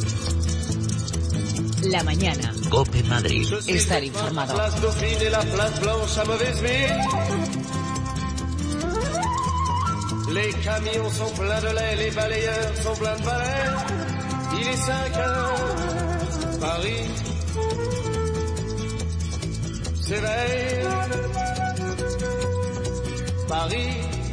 La mañana. COPE Madrid. Estar informado. Les camions sont pleins de lait, les balayeurs sont pleins de balais. Il est cinq heures, Paris s'éveille. Paris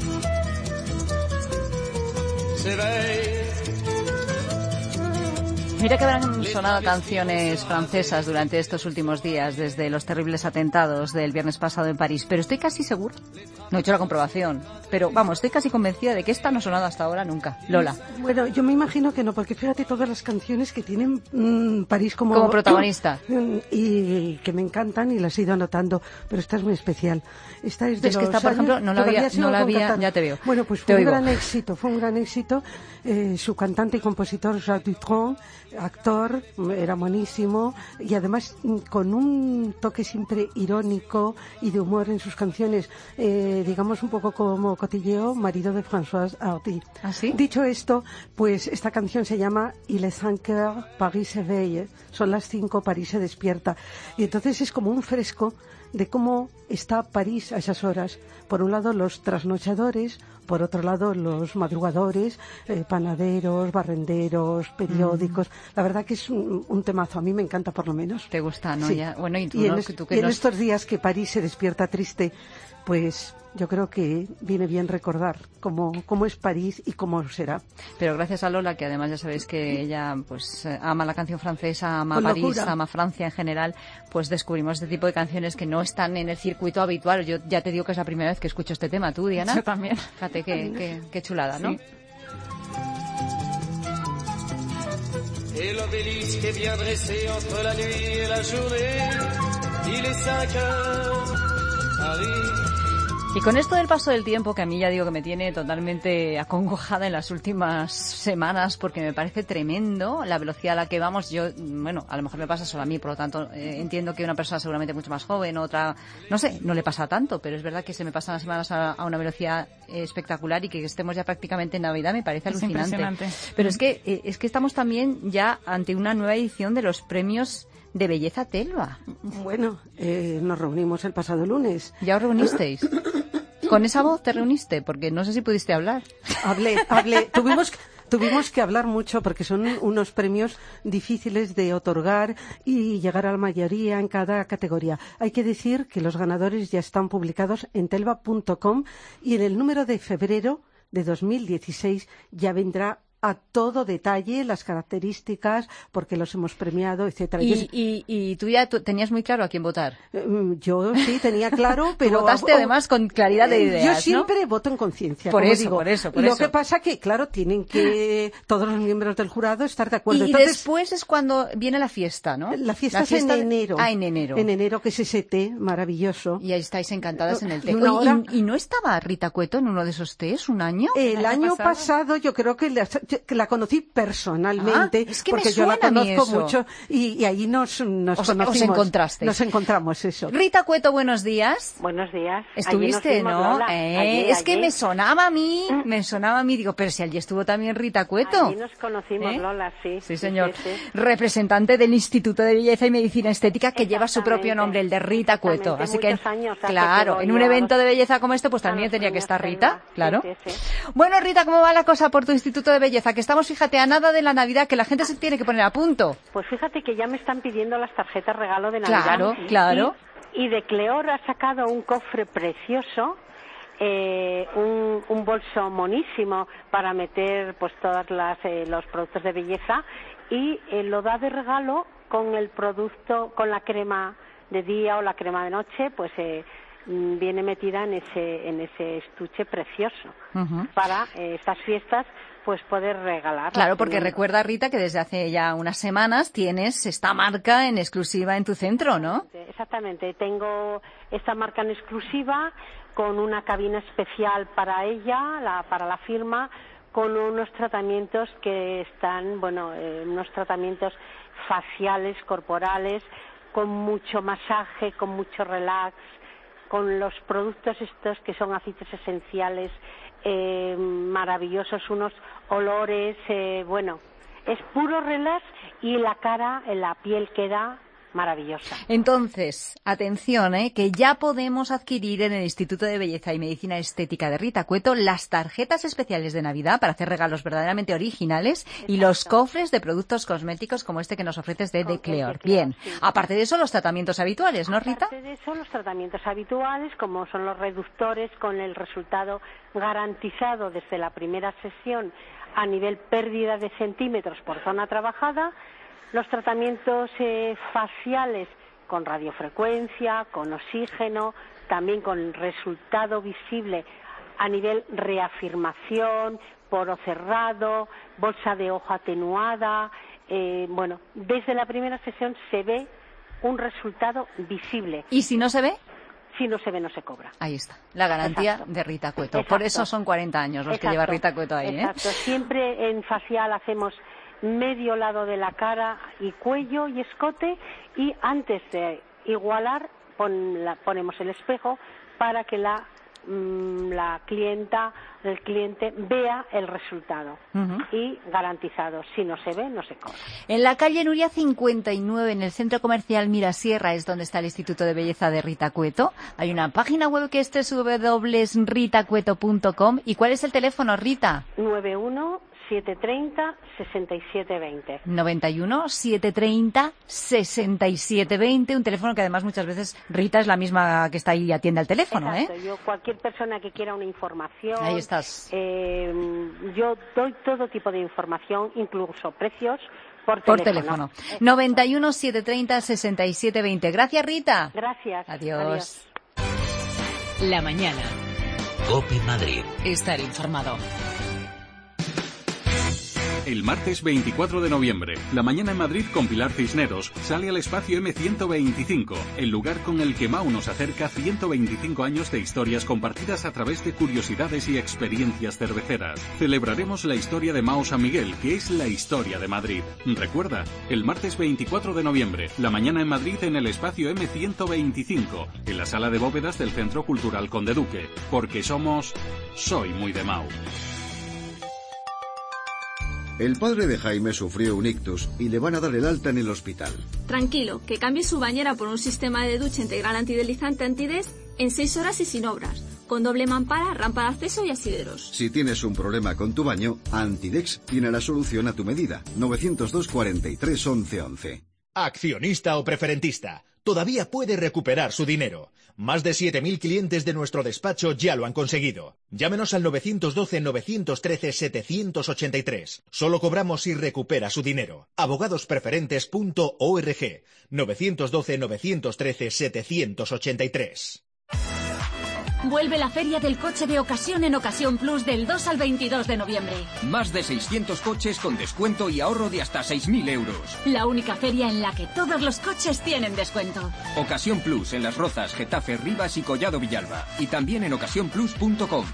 s'éveille. Mira que habrán sonado canciones francesas durante estos últimos días, desde los terribles atentados del viernes pasado en París, pero estoy casi segura, no he hecho la comprobación, pero vamos, estoy casi convencida de que esta no ha sonado hasta ahora nunca. Lola. Bueno, yo me imagino que no, porque fíjate todas las canciones que tienen mmm, París como, como protagonista. Y que me encantan y las he ido anotando, pero esta es muy especial. Esta es de es los que esta, por años, ejemplo, no la había, no la había ya te veo. Bueno, pues te fue oigo. un gran éxito, fue un gran éxito. Eh, su cantante y compositor Jacques Dutronc, actor, era buenísimo y además con un toque siempre irónico y de humor en sus canciones, eh, digamos un poco como cotilleo, marido de Françoise Hardy. ¿Ah, sí? Dicho esto, pues esta canción se llama Il est cinq heures, Paris s'éveille, son las cinco, París se despierta. Y entonces es como un fresco de cómo está París a esas horas. Por un lado los trasnochadores, por otro lado los madrugadores, eh, panaderos, barrenderos, periódicos. Mm. La verdad que es un, un temazo, a mí me encanta por lo menos. ¿Te gusta, no? Sí. Ya, bueno, y tú, y ¿no? en, es, ¿Tú que y en nos... estos días que París se despierta triste, pues yo creo que viene bien recordar cómo, cómo es París y cómo será. Pero gracias a Lola, que además ya sabéis que ella pues ama la canción francesa, ama Con París, locura. ama Francia en general, pues descubrimos este tipo de canciones que no están en el circuito habitual. Yo ya te digo que es la primera vez que escucho este tema. ¿Tú, Diana? Yo también. Fíjate qué, qué, qué chulada, ¿no? Sí. Et l'obélisque est bien dressé entre la nuit et la journée. Il est cinq heures, Paris. Y con esto del paso del tiempo, que a mí ya digo que me tiene totalmente acongojada en las últimas semanas, porque me parece tremendo la velocidad a la que vamos. Yo, bueno, a lo mejor me pasa solo a mí, por lo tanto, eh, entiendo que una persona seguramente mucho más joven, otra, no sé, no le pasa tanto, pero es verdad que se me pasan las semanas a, a una velocidad eh, espectacular y que estemos ya prácticamente en Navidad me parece Es alucinante. impresionante. Pero es que, eh, es que estamos también ya ante una nueva edición de los premios de belleza Telva. Bueno, eh, nos reunimos el pasado lunes. ¿Ya os reunisteis? ¿Con esa voz te reuniste? Porque no sé si pudiste hablar. Hablé, hablé. Tuvimos, tuvimos que hablar mucho porque son unos premios difíciles de otorgar y llegar a la mayoría en cada categoría. Hay que decir que los ganadores ya están publicados en telva punto com y en el número de febrero de dos mil dieciséis ya vendrá a todo detalle las características, porque los hemos premiado, etcétera. Y, Entonces, y, y tú ya tú tenías muy claro a quién votar. Yo sí tenía claro, pero... Votaste oh, además con claridad de ideas, Yo ¿no? siempre voto en conciencia, Por como eso, digo. por eso, por Lo eso. que pasa que, claro, tienen que todos los miembros del jurado estar de acuerdo. Y Entonces, después es cuando viene la fiesta, ¿no? la fiesta, es en de- enero. Ah, en enero. En enero, que es ese té maravilloso. Y ahí estáis encantadas en el té. Y una Oye, hora- ¿y, y no estaba Rita Cueto en uno de esos tés un año? El año pasado yo creo que la, que la conocí personalmente, Ah, es que me porque yo la suena a mí conozco eso. mucho y, y ahí nos, nos Os- os conocimos. encontrasteis. Nos encontramos, eso. Rita Cueto, buenos días. Buenos días. Estuviste, Allí nos vimos, ¿no? Lola. Eh, Allí, es que allí. me sonaba a mí, me sonaba a mí, digo, pero si allí estuvo también Rita Cueto. Allí nos conocimos, ¿Eh? Lola, sí. Sí, señor. Sí, sí. Representante del Instituto de Belleza y Medicina Estética, que lleva su propio nombre, el de Rita Cueto. Así que, Muchos años hace claro, que en voy un a evento los- de belleza como este, pues también los tenía que premios estar Selva. Rita, claro. Sí, sí, sí. Bueno, Rita, ¿cómo va la cosa por tu Instituto de Belleza? Que estamos, fíjate, a nada de la Navidad, que la gente se tiene que poner a punto. Pues fíjate que ya me están pidiendo las tarjetas regalo de Navidad. Claro, claro. Y, y de Cleor ha sacado un cofre precioso, eh, un, un bolso monísimo para meter pues todas las eh, los productos de belleza y eh, lo da de regalo con el producto, con la crema de día o la crema de noche, pues eh, mm, viene metida en ese en ese estuche precioso Ujú. para eh, estas fiestas pues poder regalar. Claro, porque recuerda, Rita, que desde hace ya unas semanas tienes esta marca en exclusiva en tu centro, ¿no? Exactamente, tengo esta marca en exclusiva con una cabina especial para ella, la, para la firma, con unos tratamientos que están, bueno, eh, unos tratamientos faciales, corporales, con mucho masaje, con mucho relax, con los productos estos que son aceites esenciales eh, maravillosos, unos olores, eh, bueno, es puro relax y la cara, la piel queda maravillosa. Entonces, atención, ¿eh? Que ya podemos adquirir en el Instituto de Belleza y Medicina Estética de Rita Cueto las tarjetas especiales de Navidad para hacer regalos verdaderamente originales y los cofres de productos cosméticos como este que nos ofreces de The Cleor. Bien, aparte de eso, los tratamientos habituales, ¿no, Rita? Aparte de eso, los tratamientos habituales, como son los reductores, con el resultado garantizado desde la primera sesión a nivel pérdida de centímetros por zona trabajada, los tratamientos eh, faciales con radiofrecuencia, con oxígeno, también con resultado visible a nivel reafirmación, poro cerrado, bolsa de ojo atenuada. Eh, bueno, desde la primera sesión se ve un resultado visible. ¿Y si no se ve? Si no se ve, no se cobra. Ahí está, la garantía Exacto. de Rita Cueto. Exacto. Por eso son cuarenta años los que Exacto. lleva Rita Cueto ahí, ¿eh? Exacto. Siempre en facial hacemos medio lado de la cara y cuello y escote y antes de igualar pon la- ponemos el espejo para que la, mm, la clienta, el cliente vea el resultado Ujú. y garantizado. Si no se ve, no se cobra. En la calle Nuria cincuenta y nueve, en el centro comercial Mirasierra, es donde está el Instituto de Belleza de Rita Cueto. Hay una página web que es doble u doble u doble u punto rita cueto punto com. ¿Y cuál es el teléfono, Rita? nueve uno siete tres cero sesenta y siete veinte. noventa y uno, setecientos treinta, sesenta y siete veinte, un teléfono que además muchas veces Rita es la misma que está ahí y atiende al teléfono, Exacto. ¿eh? Yo, cualquier persona que quiera una información, Ahí estás. eh, yo doy todo tipo de información, incluso precios, por, Por teléfono. noventa y uno, setecientos treinta, sesenta y siete veinte. Gracias, Rita. Gracias. Adiós. La mañana. COPE Madrid. Estar informado. El martes veinticuatro de noviembre, La mañana en Madrid con Pilar Cisneros sale al espacio eme ciento veinticinco, el lugar con el que Mau nos acerca ciento veinticinco años de historias compartidas a través de curiosidades y experiencias cerveceras. Celebraremos la historia de Mao San Miguel, que es la historia de Madrid. Recuerda, el martes veinticuatro de noviembre, La mañana en Madrid en el espacio eme ciento veinticinco, en la sala de bóvedas del Centro Cultural Conde Duque, porque somos Soy muy de Mau. El padre de Jaime sufrió un ictus y le van a dar el alta en el hospital. Tranquilo, que cambie su bañera por un sistema de ducha integral antideslizante Antides en seis horas y sin obras, con doble mampara, rampa de acceso y asideros. Si tienes un problema con tu baño, Antidex tiene la solución a tu medida. novecientos dos, cuarenta y tres, once once. Accionista o preferentista, todavía puede recuperar su dinero. Más de siete mil clientes de nuestro despacho ya lo han conseguido. Llámenos al nueve uno dos, nueve uno tres, siete ocho tres. Solo cobramos si recupera su dinero. abogados preferentes punto org. nueve uno dos, nueve uno tres, siete ocho tres. Vuelve la feria del coche de ocasión en Ocasión Plus del dos al veintidós de noviembre. Más de seiscientos coches con descuento y ahorro de hasta seis mil euros. La única feria en la que todos los coches tienen descuento. Ocasión Plus en Las Rozas, Getafe, Rivas y Collado Villalba. Y también en ocasión plus punto com.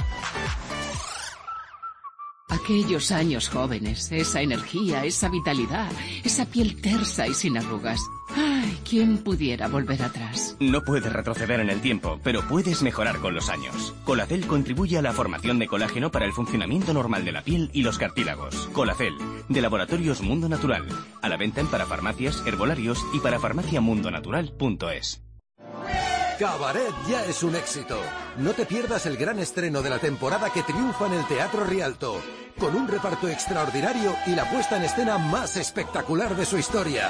Aquellos años jóvenes, esa energía, esa vitalidad, esa piel tersa y sin arrugas. Ay, ¿quién pudiera volver atrás? No puedes retroceder en el tiempo, pero puedes mejorar con los años. Colacel contribuye a la formación de colágeno para el funcionamiento normal de la piel y los cartílagos. Colacel, de Laboratorios Mundo Natural. A la venta en parafarmacias, herbolarios y para farmacia mundo natural punto es. Cabaret ya es un éxito. No te pierdas el gran estreno de la temporada que triunfa en el Teatro Rialto, con un reparto extraordinario y la puesta en escena más espectacular de su historia.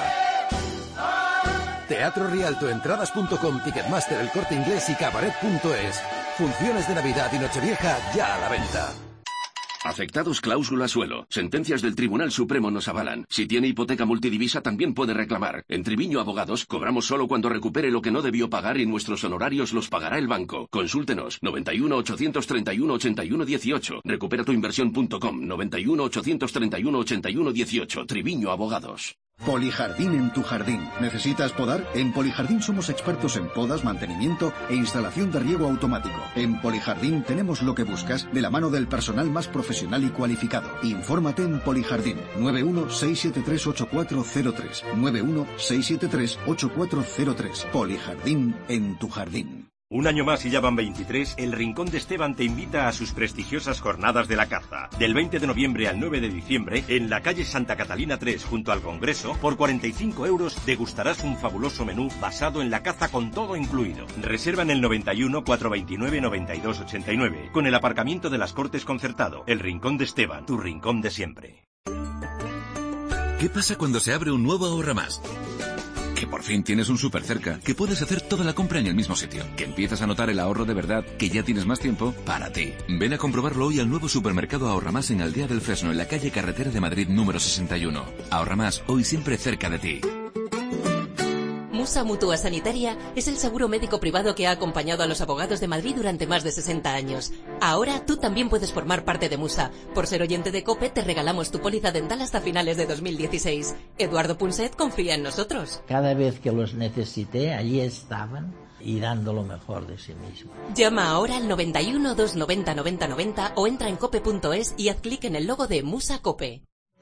Teatro Rialto, entradas punto com, Ticketmaster, El Corte Inglés y cabaret punto es. Funciones de Navidad y Nochevieja ya a la venta. Afectados cláusula suelo. Sentencias del Tribunal Supremo nos avalan. Si tiene hipoteca multidivisa también puede reclamar. En Triviño Abogados cobramos solo cuando recupere lo que no debió pagar y nuestros honorarios los pagará el banco. Consúltenos. noventa y uno, ochocientos treinta y uno, ochenta y uno dieciocho. recupera tu inversión punto com. noventa y uno, ochocientos treinta y uno, ochenta y uno dieciocho. Triviño Abogados. Polijardín en tu jardín. ¿Necesitas podar? En Polijardín somos expertos en podas, mantenimiento e instalación de riego automático. En Polijardín tenemos lo que buscas de la mano del personal más profesional y cualificado. Infórmate en Polijardín. nueve uno seis siete tres ocho cuatro cero tres. nueve uno seis siete tres ocho cuatro cero tres. Polijardín en tu jardín. Un año más y ya van veintitrés, el Rincón de Esteban te invita a sus prestigiosas jornadas de la caza. Del veinte de noviembre al nueve de diciembre, en la calle Santa Catalina tres, junto al Congreso, por cuarenta y cinco euros degustarás un fabuloso menú basado en la caza con todo incluido. Reserva en el noventa y uno, cuatrocientos veintinueve, noventa y dos ochenta y nueve, con el aparcamiento de las Cortes concertado. El Rincón de Esteban, tu rincón de siempre. ¿Qué pasa cuando se abre un nuevo Ahorra Más? Que por fin tienes un súper cerca, que puedes hacer toda la compra en el mismo sitio, que empiezas a notar el ahorro de verdad, que ya tienes más tiempo para ti. Ven a comprobarlo hoy al nuevo supermercado Ahorra Más en Aldea del Fresno, en la calle Carretera de Madrid número sesenta y uno. Ahorra Más, hoy siempre cerca de ti. Musa Mutua Sanitaria es el seguro médico privado que ha acompañado a los abogados de Madrid durante más de sesenta años. Ahora tú también puedes formar parte de Musa. Por ser oyente de COPE te regalamos tu póliza dental hasta finales de dos mil dieciséis. Eduardo Punset confía en nosotros. Cada vez que los necesité, allí estaban y dando lo mejor de sí mismos. Llama ahora al noventa y uno, doscientos noventa, noventa noventa o entra en cope punto es y haz clic en el logo de Musa Cope.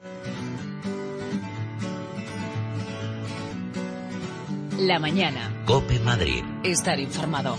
La mañana. COPE Madrid. Estar informado.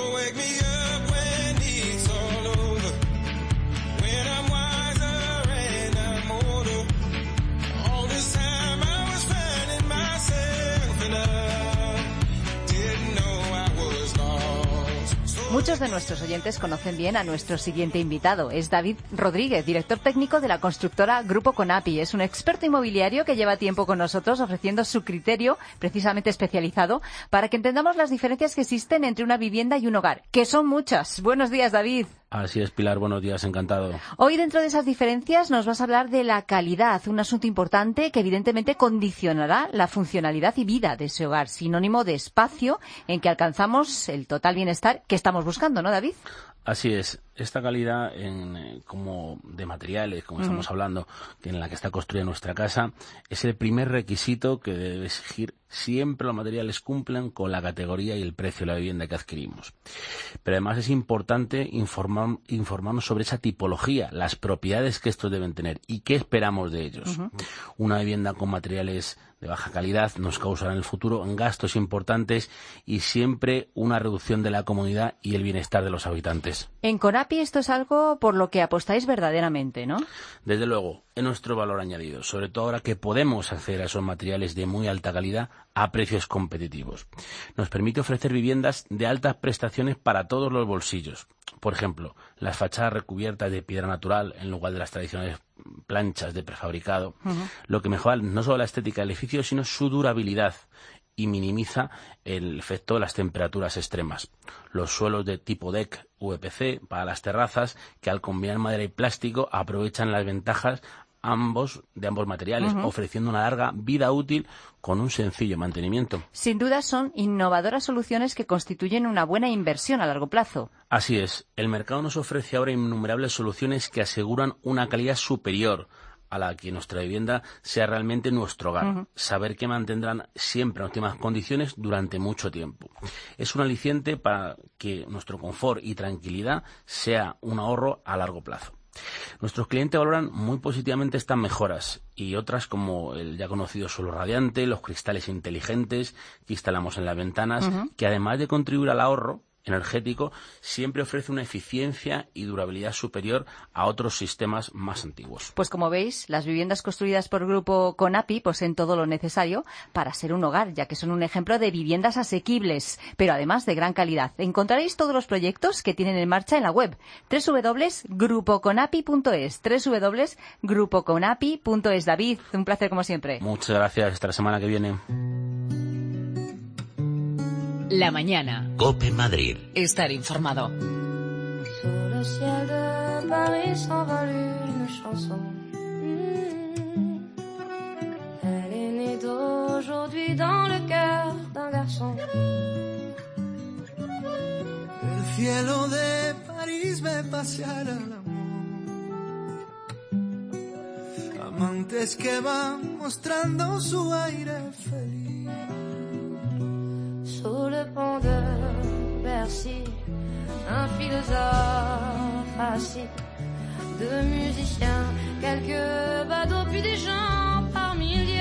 Muchos de nuestros oyentes conocen bien a nuestro siguiente invitado. Es David Rodríguez, director técnico de la constructora Grupo Conapi. Es un experto inmobiliario que lleva tiempo con nosotros ofreciendo su criterio precisamente especializado para que entendamos las diferencias que existen entre una vivienda y un hogar, que son muchas. Buenos días, David. Así es, Pilar, buenos días, encantado. Hoy, dentro de esas diferencias, nos vas a hablar de la calidad, un asunto importante que evidentemente condicionará la funcionalidad y vida de ese hogar, sinónimo de espacio en que alcanzamos el total bienestar que estamos buscando, ¿no, David? Así es, esta calidad en, eh, como de materiales, como Ujú. estamos hablando, que en la que está construida nuestra casa, es el primer requisito que debe exigir siempre los materiales cumplan con la categoría y el precio de la vivienda que adquirimos. Pero además es importante informar, informarnos sobre esa tipología, las propiedades que estos deben tener y qué esperamos de ellos. Ujú. Una vivienda con materiales de baja calidad nos causará en el futuro gastos importantes y siempre una reducción de la comodidad y el bienestar de los habitantes. En Conapi esto es algo por lo que apostáis verdaderamente, ¿no? Desde luego, es nuestro valor añadido, sobre todo ahora que podemos acceder a esos materiales de muy alta calidad a precios competitivos. Nos permite ofrecer viviendas de altas prestaciones para todos los bolsillos. Por ejemplo, las fachadas recubiertas de piedra natural en lugar de las tradicionales planchas de prefabricado, Ujú. lo que mejora no solo la estética del edificio, sino su durabilidad. y minimiza el efecto de las temperaturas extremas. Los suelos de tipo deck V P C para las terrazas, que al combinar madera y plástico aprovechan las ventajas ambos de ambos materiales, uh-huh. ofreciendo una larga vida útil con un sencillo mantenimiento. Sin duda son innovadoras soluciones que constituyen una buena inversión a largo plazo. Así es, el mercado nos ofrece ahora innumerables soluciones que aseguran una calidad superior a la que nuestra vivienda sea realmente nuestro hogar. Uh-huh. Saber que mantendrán siempre en óptimas condiciones durante mucho tiempo. Es un aliciente para que nuestro confort y tranquilidad sea un ahorro a largo plazo. Nuestros clientes valoran muy positivamente estas mejoras y otras como el ya conocido suelo radiante, los cristales inteligentes que instalamos en las ventanas, uh-huh. que además de contribuir al ahorro energético, siempre ofrece una eficiencia y durabilidad superior a otros sistemas más antiguos. Pues como veis, las viviendas construidas por Grupo Conapi poseen todo lo necesario para ser un hogar, ya que son un ejemplo de viviendas asequibles, pero además de gran calidad. Encontraréis todos los proyectos que tienen en marcha en la web doble u doble u doble u punto grupo conapi punto es, doble u doble u doble u punto grupo conapi punto es. David, un placer como siempre. Muchas gracias. Hasta la semana que viene. La mañana. COPE Madrid. Estar informado. Sur le ciel de Paris s'envole une chanson. Elle est née d'aujourd'hui dans le cœur d'un garçon. El cielo de París ve pasear al amor. Amantes que van mostrando su aire feliz. Sous le pont de Bercy, un philosophe assis, deux musiciens, quelques badauds, puis des gens par milliers.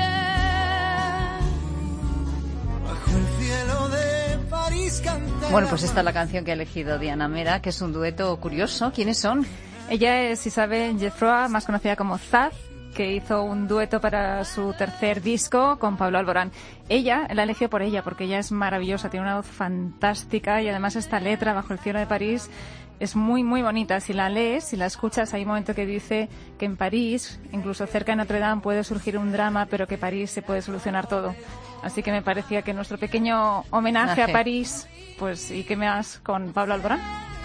Bajo el cielo de París canta. Bueno, pues esta es la canción que ha elegido Diana Mera, que es un dueto curioso. ¿Quiénes son? Ella es Isabel Jeffroy, más conocida como Zaz, que hizo un dueto para su tercer disco con Pablo Alborán. Ella, la eligió por ella, porque ella es maravillosa, tiene una voz fantástica y además esta letra, Bajo el cielo de París, es muy, muy bonita. Si la lees, si la escuchas, hay un momento que dice que en París, incluso cerca de Notre Dame, puede surgir un drama, pero que París se puede solucionar todo. Así que me parecía que nuestro pequeño homenaje a París, pues, y qué más con Pablo Alborán.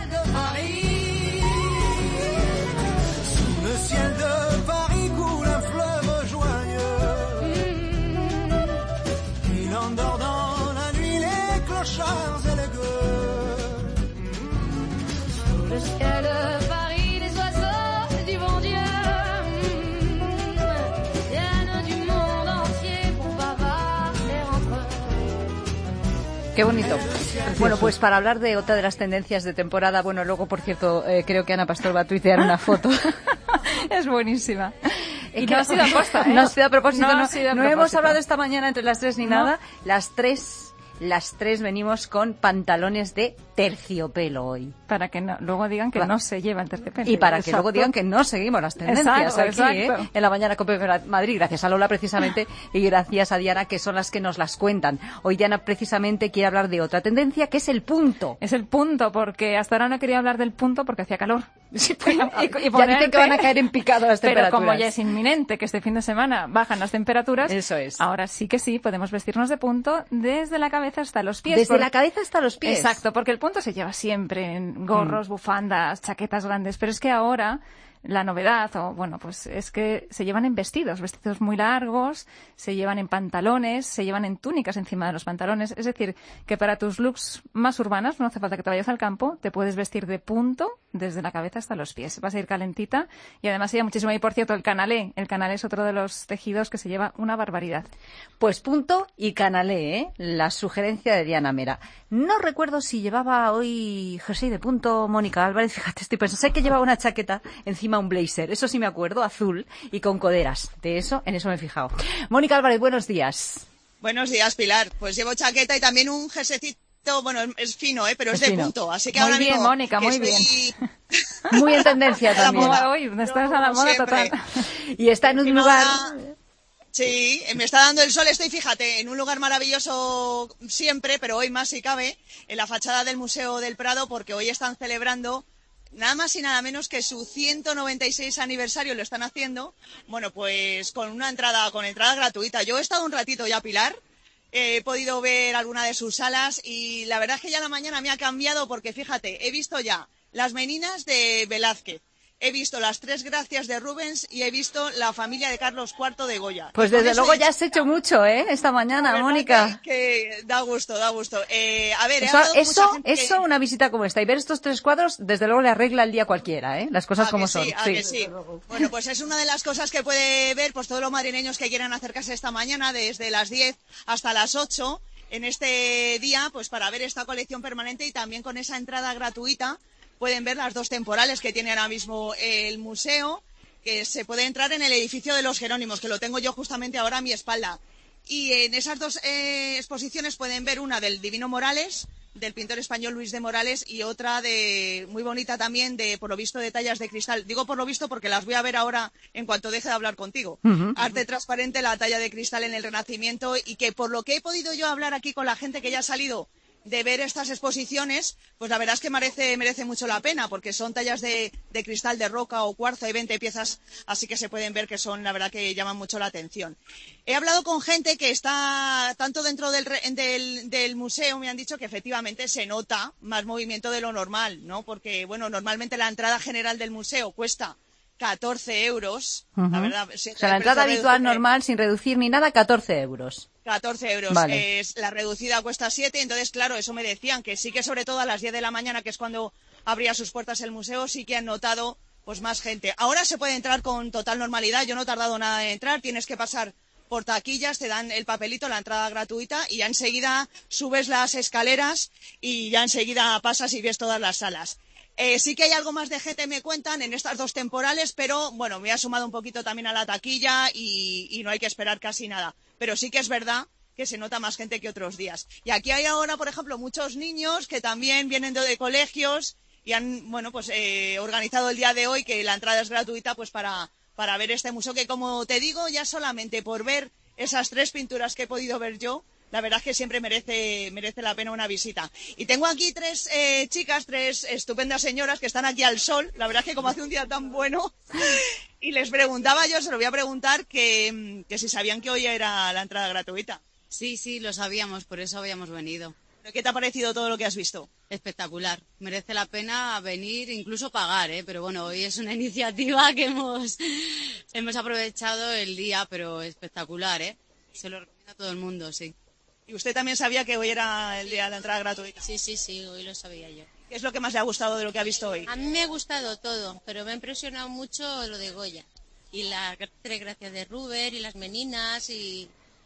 Le ciel de Paris, les oiseaux du bon Dieu viennent du monde entier pour bavarder entre eux. Qué bonito. Bueno, pues para hablar de otra de las tendencias de temporada, bueno, luego, por cierto, eh, creo que Ana Pastor va a tuitear una foto. Es buenísima. Y no ha sido a posta, ¿eh? No ha sido a propósito, no, no, no, ha sido a no propósito. Hemos hablado esta mañana entre las tres ni No. nada. Las tres... Las tres venimos con pantalones de terciopelo hoy. Para que no, luego digan que Para, no se lleva el terciopelo. Y para Exacto. que luego digan que no seguimos las tendencias Exacto, aquí, exacto. ¿eh? En la mañana COPE Madrid. Gracias a Lola precisamente y gracias a Diana, que son las que nos las cuentan. Hoy Diana precisamente quiere hablar de otra tendencia, que es el punto. Es el punto, porque hasta ahora no quería hablar del punto porque hacía calor. Sí, pero, y, y ya ponerte, dicen que van a caer en picado las pero temperaturas. como ya es inminente que este fin de semana bajan las temperaturas, eso es. Ahora sí que sí, podemos vestirnos de punto desde la cabeza hasta los pies. Desde por... la cabeza hasta los pies. Exacto, porque el punto se lleva siempre en gorros, mm. bufandas, chaquetas grandes, pero es que ahora la novedad, o bueno, pues es que se llevan en vestidos, vestidos muy largos, se llevan en pantalones, se llevan en túnicas encima de los pantalones. Es decir, que para tus looks más urbanos, no hace falta que te vayas al campo, te puedes vestir de punto desde la cabeza hasta los pies. Vas a ir calentita y además se lleva muchísimo. Y por cierto, el canalé. El canalé es otro de los tejidos que se lleva una barbaridad. Pues punto y canalé, ¿eh? La sugerencia de Diana Mera. No recuerdo si llevaba hoy jersey de punto Mónica Álvarez. Fíjate, estoy pensando. Sé que llevaba una chaqueta encima un blazer. Eso sí me acuerdo, azul y con coderas. De eso, en eso me he fijado. Mónica Álvarez, buenos días. Buenos días, Pilar. Pues llevo chaqueta y también un jerseycito. Bueno, es fino, ¿eh? Pero es, es de fino. punto, así que muy ahora bien, mismo Mónica, muy estoy... bien. Muy en tendencia también. Hoy estás a la moda total. Y está en un lugar... Sí, me está dando el sol. Estoy, fíjate, en un lugar maravilloso siempre, pero hoy más si cabe, en la fachada del Museo del Prado, porque hoy están celebrando nada más y nada menos que su ciento noventa y seis aniversario. Lo están haciendo, bueno, pues con una entrada, con entrada gratuita. Yo he estado un ratito ya, Pilar, eh, he podido ver alguna de sus salas y la verdad es que ya la mañana me ha cambiado porque, fíjate, he visto ya Las Meninas de Velázquez, he visto Las Tres Gracias de Rubens y he visto La Familia de Carlos cuarto de Goya. Pues desde luego ya has hecho mucho, ¿eh? Esta mañana, Mónica. Que, que da gusto, da gusto. Eh, a ver, he eso, hablado con eso, mucha gente eso que... una visita como esta y ver estos tres cuadros, desde luego le arregla el día a cualquiera, ¿eh? Las cosas ¿A como que son. Sí, a sí. que sí. Bueno, pues es una de las cosas que puede ver pues todos los madrileños que quieran acercarse esta mañana desde las diez hasta las ocho en este día, pues para ver esta colección permanente y también con esa entrada gratuita. Pueden ver las dos temporales que tiene ahora mismo el museo, que se puede entrar en el edificio de los Jerónimos, que lo tengo yo justamente ahora a mi espalda. Y en esas dos eh, exposiciones pueden ver una del Divino Morales, del pintor español Luis de Morales, y otra de muy bonita también, de por lo visto de tallas de cristal. Digo por lo visto porque las voy a ver ahora en cuanto deje de hablar contigo. Uh-huh. Arte transparente, la talla de cristal en el Renacimiento, y que por lo que he podido yo hablar aquí con la gente que ya ha salido de ver estas exposiciones, pues la verdad es que merece, merece mucho la pena, porque son tallas de, de cristal, de roca o cuarzo, hay veinte piezas, así que se pueden ver que son, la verdad, que llaman mucho la atención. He hablado con gente que está tanto dentro del, del, del museo, me han dicho que efectivamente se nota más movimiento de lo normal, ¿no? Porque, bueno, normalmente la entrada general del museo cuesta catorce euros, uh-huh. La verdad. O sea, la entrada habitual normal, sin reducir ni nada, catorce euros. catorce euros. Vale. Es, la reducida cuesta siete, entonces, claro, eso me decían, que sí que sobre todo a las diez de la mañana, que es cuando abría sus puertas el museo, sí que han notado pues más gente. Ahora se puede entrar con total normalidad, yo no he tardado nada en entrar, tienes que pasar por taquillas, te dan el papelito, la entrada gratuita, y ya enseguida subes las escaleras y ya enseguida pasas y ves todas las salas. Eh, sí que hay algo más de gente, me cuentan, en estas dos temporales, pero bueno, me ha sumado un poquito también a la taquilla y, y no hay que esperar casi nada. Pero sí que es verdad que se nota más gente que otros días. Y aquí hay ahora, por ejemplo, muchos niños que también vienen de, de colegios y han, bueno, pues eh, organizado el día de hoy, que la entrada es gratuita, pues para, para ver este museo, que como te digo, ya solamente por ver esas tres pinturas que he podido ver yo, la verdad es que siempre merece, merece la pena una visita. Y tengo aquí tres eh, chicas, tres estupendas señoras que están aquí al sol. La verdad es que como hace un día tan bueno, y les preguntaba yo, se lo voy a preguntar, que, que si sabían que hoy era la entrada gratuita. Sí, sí, lo sabíamos, por eso habíamos venido. ¿Qué te ha parecido todo lo que has visto? Espectacular. Merece la pena venir, incluso pagar, ¿eh? Pero bueno, hoy es una iniciativa que hemos, hemos aprovechado el día, pero espectacular, ¿eh? Se lo recomiendo a todo el mundo, sí. ¿Y usted también sabía que hoy era el día de la entrada gratuita? Sí, sí, sí, hoy lo sabía yo. ¿Qué es lo que más le ha gustado de lo que ha visto hoy? A mí me ha gustado todo, pero me ha impresionado mucho lo de Goya. Y las tres gracias de Ruber y las meninas y,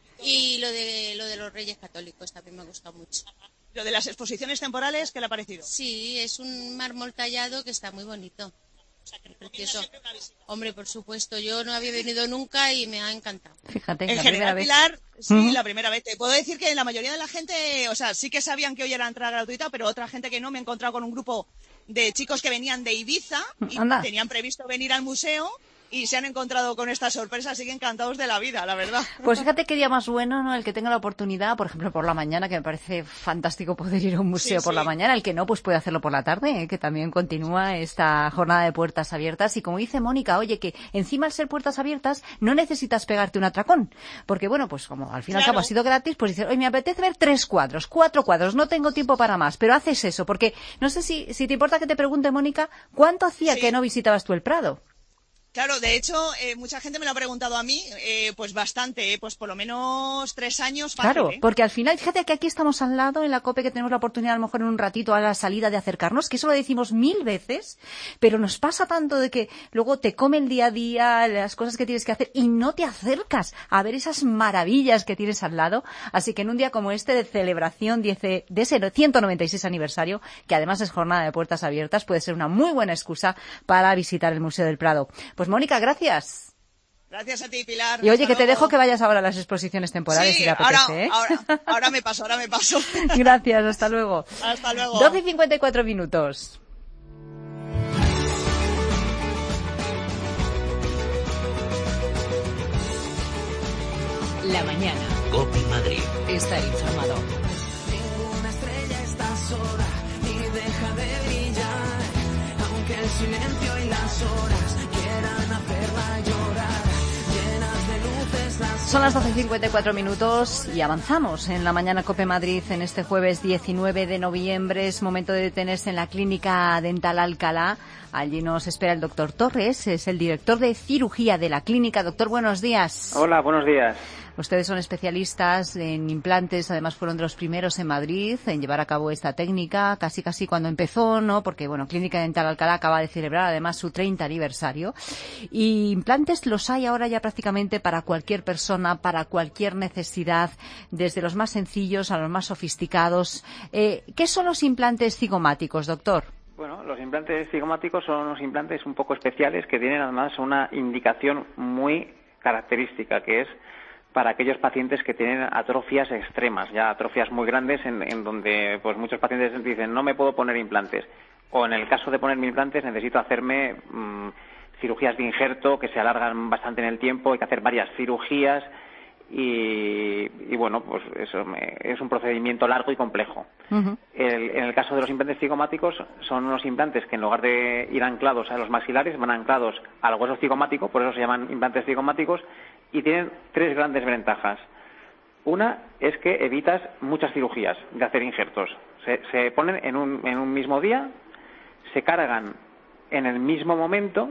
y lo de lo de los Reyes Católicos también me ha gustado mucho. ¿Lo de las exposiciones temporales, qué le ha parecido? Sí, es un mármol tallado que está muy bonito. O sea, que es precioso. Hombre, por supuesto, yo no había venido nunca y me ha encantado. Fíjate, en la general, primera Pilar, vez. sí, Uh-huh. la primera vez. Te puedo decir que la mayoría de la gente, o sea, sí que sabían que hoy era entrada gratuita, pero otra gente que no. Me he encontrado con un grupo de chicos que venían de Ibiza y Anda. tenían previsto venir al museo y se han encontrado con esta sorpresa, así que encantados de la vida, la verdad. Pues fíjate qué día más bueno, ¿no? El que tenga la oportunidad, por ejemplo, por la mañana, que me parece fantástico poder ir a un museo sí, por sí. la mañana. El que no, pues puede hacerlo por la tarde, ¿eh? Que también continúa esta jornada de puertas abiertas. Y como dice Mónica, oye, que encima al ser puertas abiertas no necesitas pegarte un atracón. Porque bueno, pues como al fin y al cabo ha sido gratis, pues dices, oye, me apetece ver tres cuadros, cuatro cuadros, no tengo tiempo para más. Pero haces eso, porque no sé si, si te importa que te pregunte, Mónica, ¿cuánto hacía sí. que no visitabas tú el Prado? Claro, de hecho, eh, mucha gente me lo ha preguntado a mí, eh, pues bastante, eh, pues por lo menos tres años fácil. Claro, ¿eh? porque al final, fíjate que aquí estamos al lado, en la COPE, que tenemos la oportunidad a lo mejor en un ratito a la salida de acercarnos, que eso lo decimos mil veces, pero nos pasa tanto de que luego te come el día a día, las cosas que tienes que hacer, y no te acercas a ver esas maravillas que tienes al lado. Así que en un día como este de celebración de ese ciento noventa y seis aniversario, que además es jornada de puertas abiertas, puede ser una muy buena excusa para visitar el Museo del Prado. Pues Mónica, gracias. Gracias a ti, Pilar. Y oye, hasta que luego. te dejo que vayas ahora a las exposiciones temporales sí, si te apetece, ahora, ¿eh? ahora, ahora me paso, ahora me paso. Gracias, hasta luego. Hasta luego. doce y cincuenta y cuatro minutos. La mañana. COPE Madrid. Estar informado. Ninguna estrella está sola ni deja de brillar, aunque el silencio y las horas quieran hacerla llorar, llenas de luces las Son las doce y cincuenta y cuatro minutos y avanzamos en la mañana COPE Madrid en este jueves diecinueve de noviembre. Es momento de detenerse en la Clínica Dental Alcalá. Allí nos espera el doctor Torres, es el director de cirugía de la clínica. Doctor, buenos días. Hola, buenos días. Ustedes son especialistas en implantes, además fueron de los primeros en Madrid en llevar a cabo esta técnica, casi casi cuando empezó, ¿no? Porque, bueno, Clínica Dental Alcalá acaba de celebrar además su treinta aniversario. Y implantes los hay ahora ya prácticamente para cualquier persona, para cualquier necesidad, desde los más sencillos a los más sofisticados. Eh, ¿Qué son los implantes cigomáticos, doctor? Bueno, los implantes cigomáticos son unos implantes un poco especiales que tienen además una indicación muy característica, que es para aquellos pacientes que tienen atrofias extremas, ya atrofias muy grandes en, en donde pues muchos pacientes dicen no me puedo poner implantes, o en el caso de ponerme implantes necesito hacerme mmm, cirugías de injerto que se alargan bastante en el tiempo, hay que hacer varias cirugías y, y bueno, pues eso me, es un procedimiento largo y complejo. Uh-huh. El, en el caso de los implantes cigomáticos son unos implantes que en lugar de ir anclados a los maxilares van anclados al hueso cigomático, por eso se llaman implantes cigomáticos, y tienen tres grandes ventajas. Una es que evitas muchas cirugías de hacer injertos. Se, se ponen en un, en un mismo día, se cargan en el mismo momento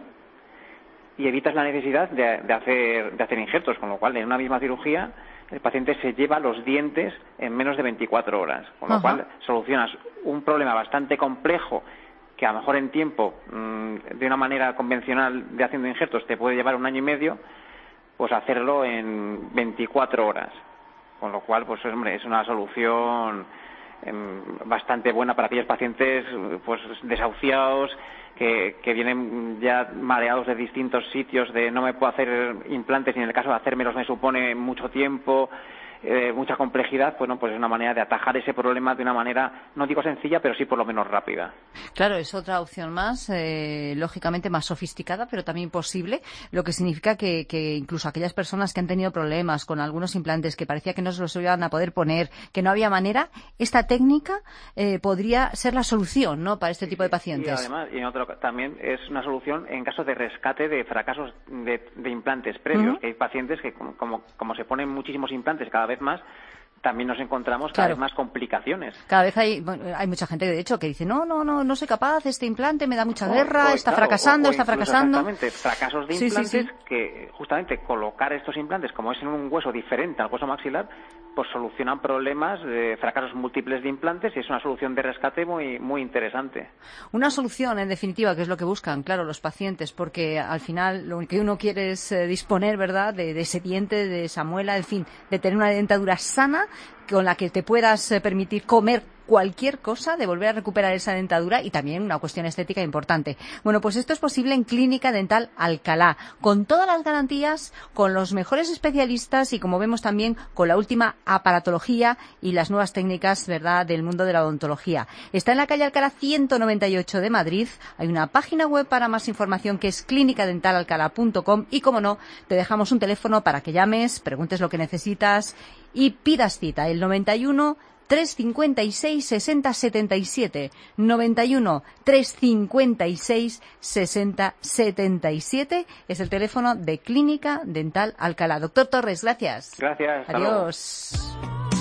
y evitas la necesidad de, de, hacer, de hacer injertos, con lo cual en una misma cirugía el paciente se lleva los dientes en menos de veinticuatro horas, con lo Ajá. cual solucionas un problema bastante complejo que a lo mejor en tiempo, mmm, de una manera convencional de haciendo injertos, te puede llevar un año y medio, pues hacerlo en veinticuatro horas, con lo cual pues hombre, es una solución eh, bastante buena para aquellos pacientes pues desahuciados que, que vienen ya mareados de distintos sitios, de no me puedo hacer implantes y en el caso de hacérmelos me supone mucho tiempo, eh, mucha complejidad. Bueno, pues es una manera de atajar ese problema de una manera, no digo sencilla, pero sí por lo menos rápida. Claro, es otra opción más, eh, lógicamente más sofisticada, pero también posible, lo que significa que, que incluso aquellas personas que han tenido problemas con algunos implantes que parecía que no se los iban a poder poner, que no había manera, esta técnica eh, podría ser la solución, ¿no?, para este tipo de pacientes. Y además, y en otro, también es una solución en caso de rescate de fracasos de, de implantes previos, uh-huh. que hay pacientes que como, como, como se ponen muchísimos implantes cada vez más, también nos encontramos cada claro. vez más complicaciones. Cada vez hay bueno, hay mucha gente, de hecho, que dice no, no, no, no soy capaz, este implante me da mucha o, guerra, o, está claro, fracasando, o, o está fracasando. Exactamente, fracasos de implantes sí, sí, sí. que justamente colocar estos implantes, como es en un hueso diferente al hueso maxilar, pues solucionan problemas de fracasos múltiples de implantes y es una solución de rescate muy muy interesante. Una solución, en definitiva, que es lo que buscan, claro, los pacientes, porque al final lo que uno quiere es eh, disponer, ¿verdad?, de, de ese diente, de esa muela, en fin, de tener una dentadura sana con la que te puedas eh, permitir comer cualquier cosa, de volver a recuperar esa dentadura y también una cuestión estética importante. Bueno, pues esto es posible en Clínica Dental Alcalá, con todas las garantías, con los mejores especialistas y, como vemos, también con la última aparatología y las nuevas técnicas, ¿verdad?, del mundo de la odontología. Está en la calle Alcalá ciento noventa y ocho de Madrid. Hay una página web para más información que es clínica dental alcalá punto com y, como no, te dejamos un teléfono para que llames, preguntes lo que necesitas y pidas cita, el noventa y uno, trescientos cincuenta y seis, sesenta, setenta y siete, noventa y uno, trescientos cincuenta y seis, sesenta, setenta y siete es el teléfono de Clínica Dental Alcalá. Doctor Torres, gracias. Gracias. Adiós.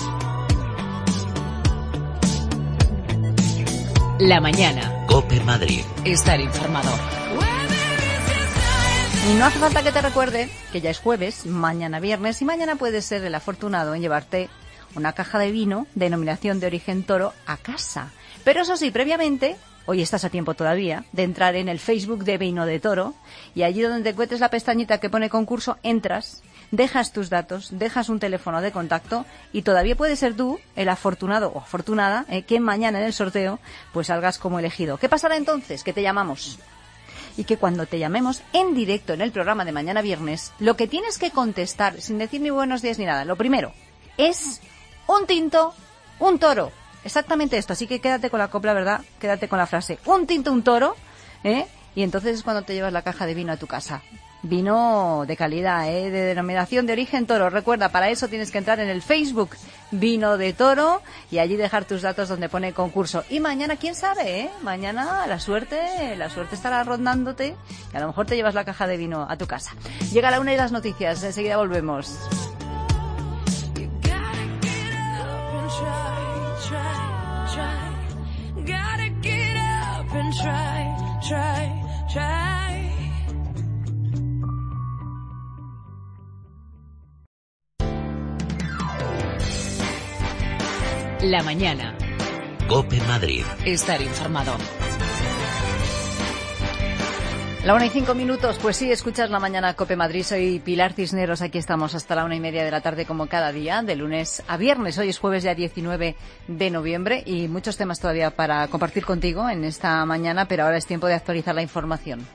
La mañana. COPE Madrid. Estar informado. Y no hace falta que te recuerde que ya es jueves, mañana viernes y mañana puedes ser el afortunado en llevarte una caja de vino, denominación de origen Toro, a casa. Pero eso sí, previamente, hoy estás a tiempo todavía, de entrar en el Facebook de Vino de Toro y allí donde encuentres la pestañita que pone concurso, entras, dejas tus datos, dejas un teléfono de contacto y todavía puedes ser tú el afortunado o afortunada eh, que mañana en el sorteo pues salgas como elegido. ¿Qué pasará entonces? Que te llamamos. Y que cuando te llamemos en directo en el programa de mañana viernes, lo que tienes que contestar, sin decir ni buenos días ni nada, lo primero es un tinto, un toro. Exactamente esto, así que quédate con la copla, ¿verdad? Quédate con la frase, un tinto, un toro, ¿eh? Y entonces es cuando te llevas la caja de vino a tu casa. Vino de calidad, ¿eh? De denominación de origen Toro. Recuerda, para eso tienes que entrar en el Facebook Vino de Toro y allí dejar tus datos donde pone concurso. Y mañana, quién sabe, ¿eh? Mañana la suerte, la suerte estará rondándote y a lo mejor te llevas la caja de vino a tu casa. Llega la una y las noticias, enseguida volvemos. try, try, try. La mañana. COPE Madrid. Estar informado. La una y cinco minutos, pues sí, escuchas La Mañana COPE Madrid. Soy Pilar Cisneros, aquí estamos hasta la una y media de la tarde como cada día, de lunes a viernes. Hoy es jueves ya diecinueve de noviembre y muchos temas todavía para compartir contigo en esta mañana, pero ahora es tiempo de actualizar la información.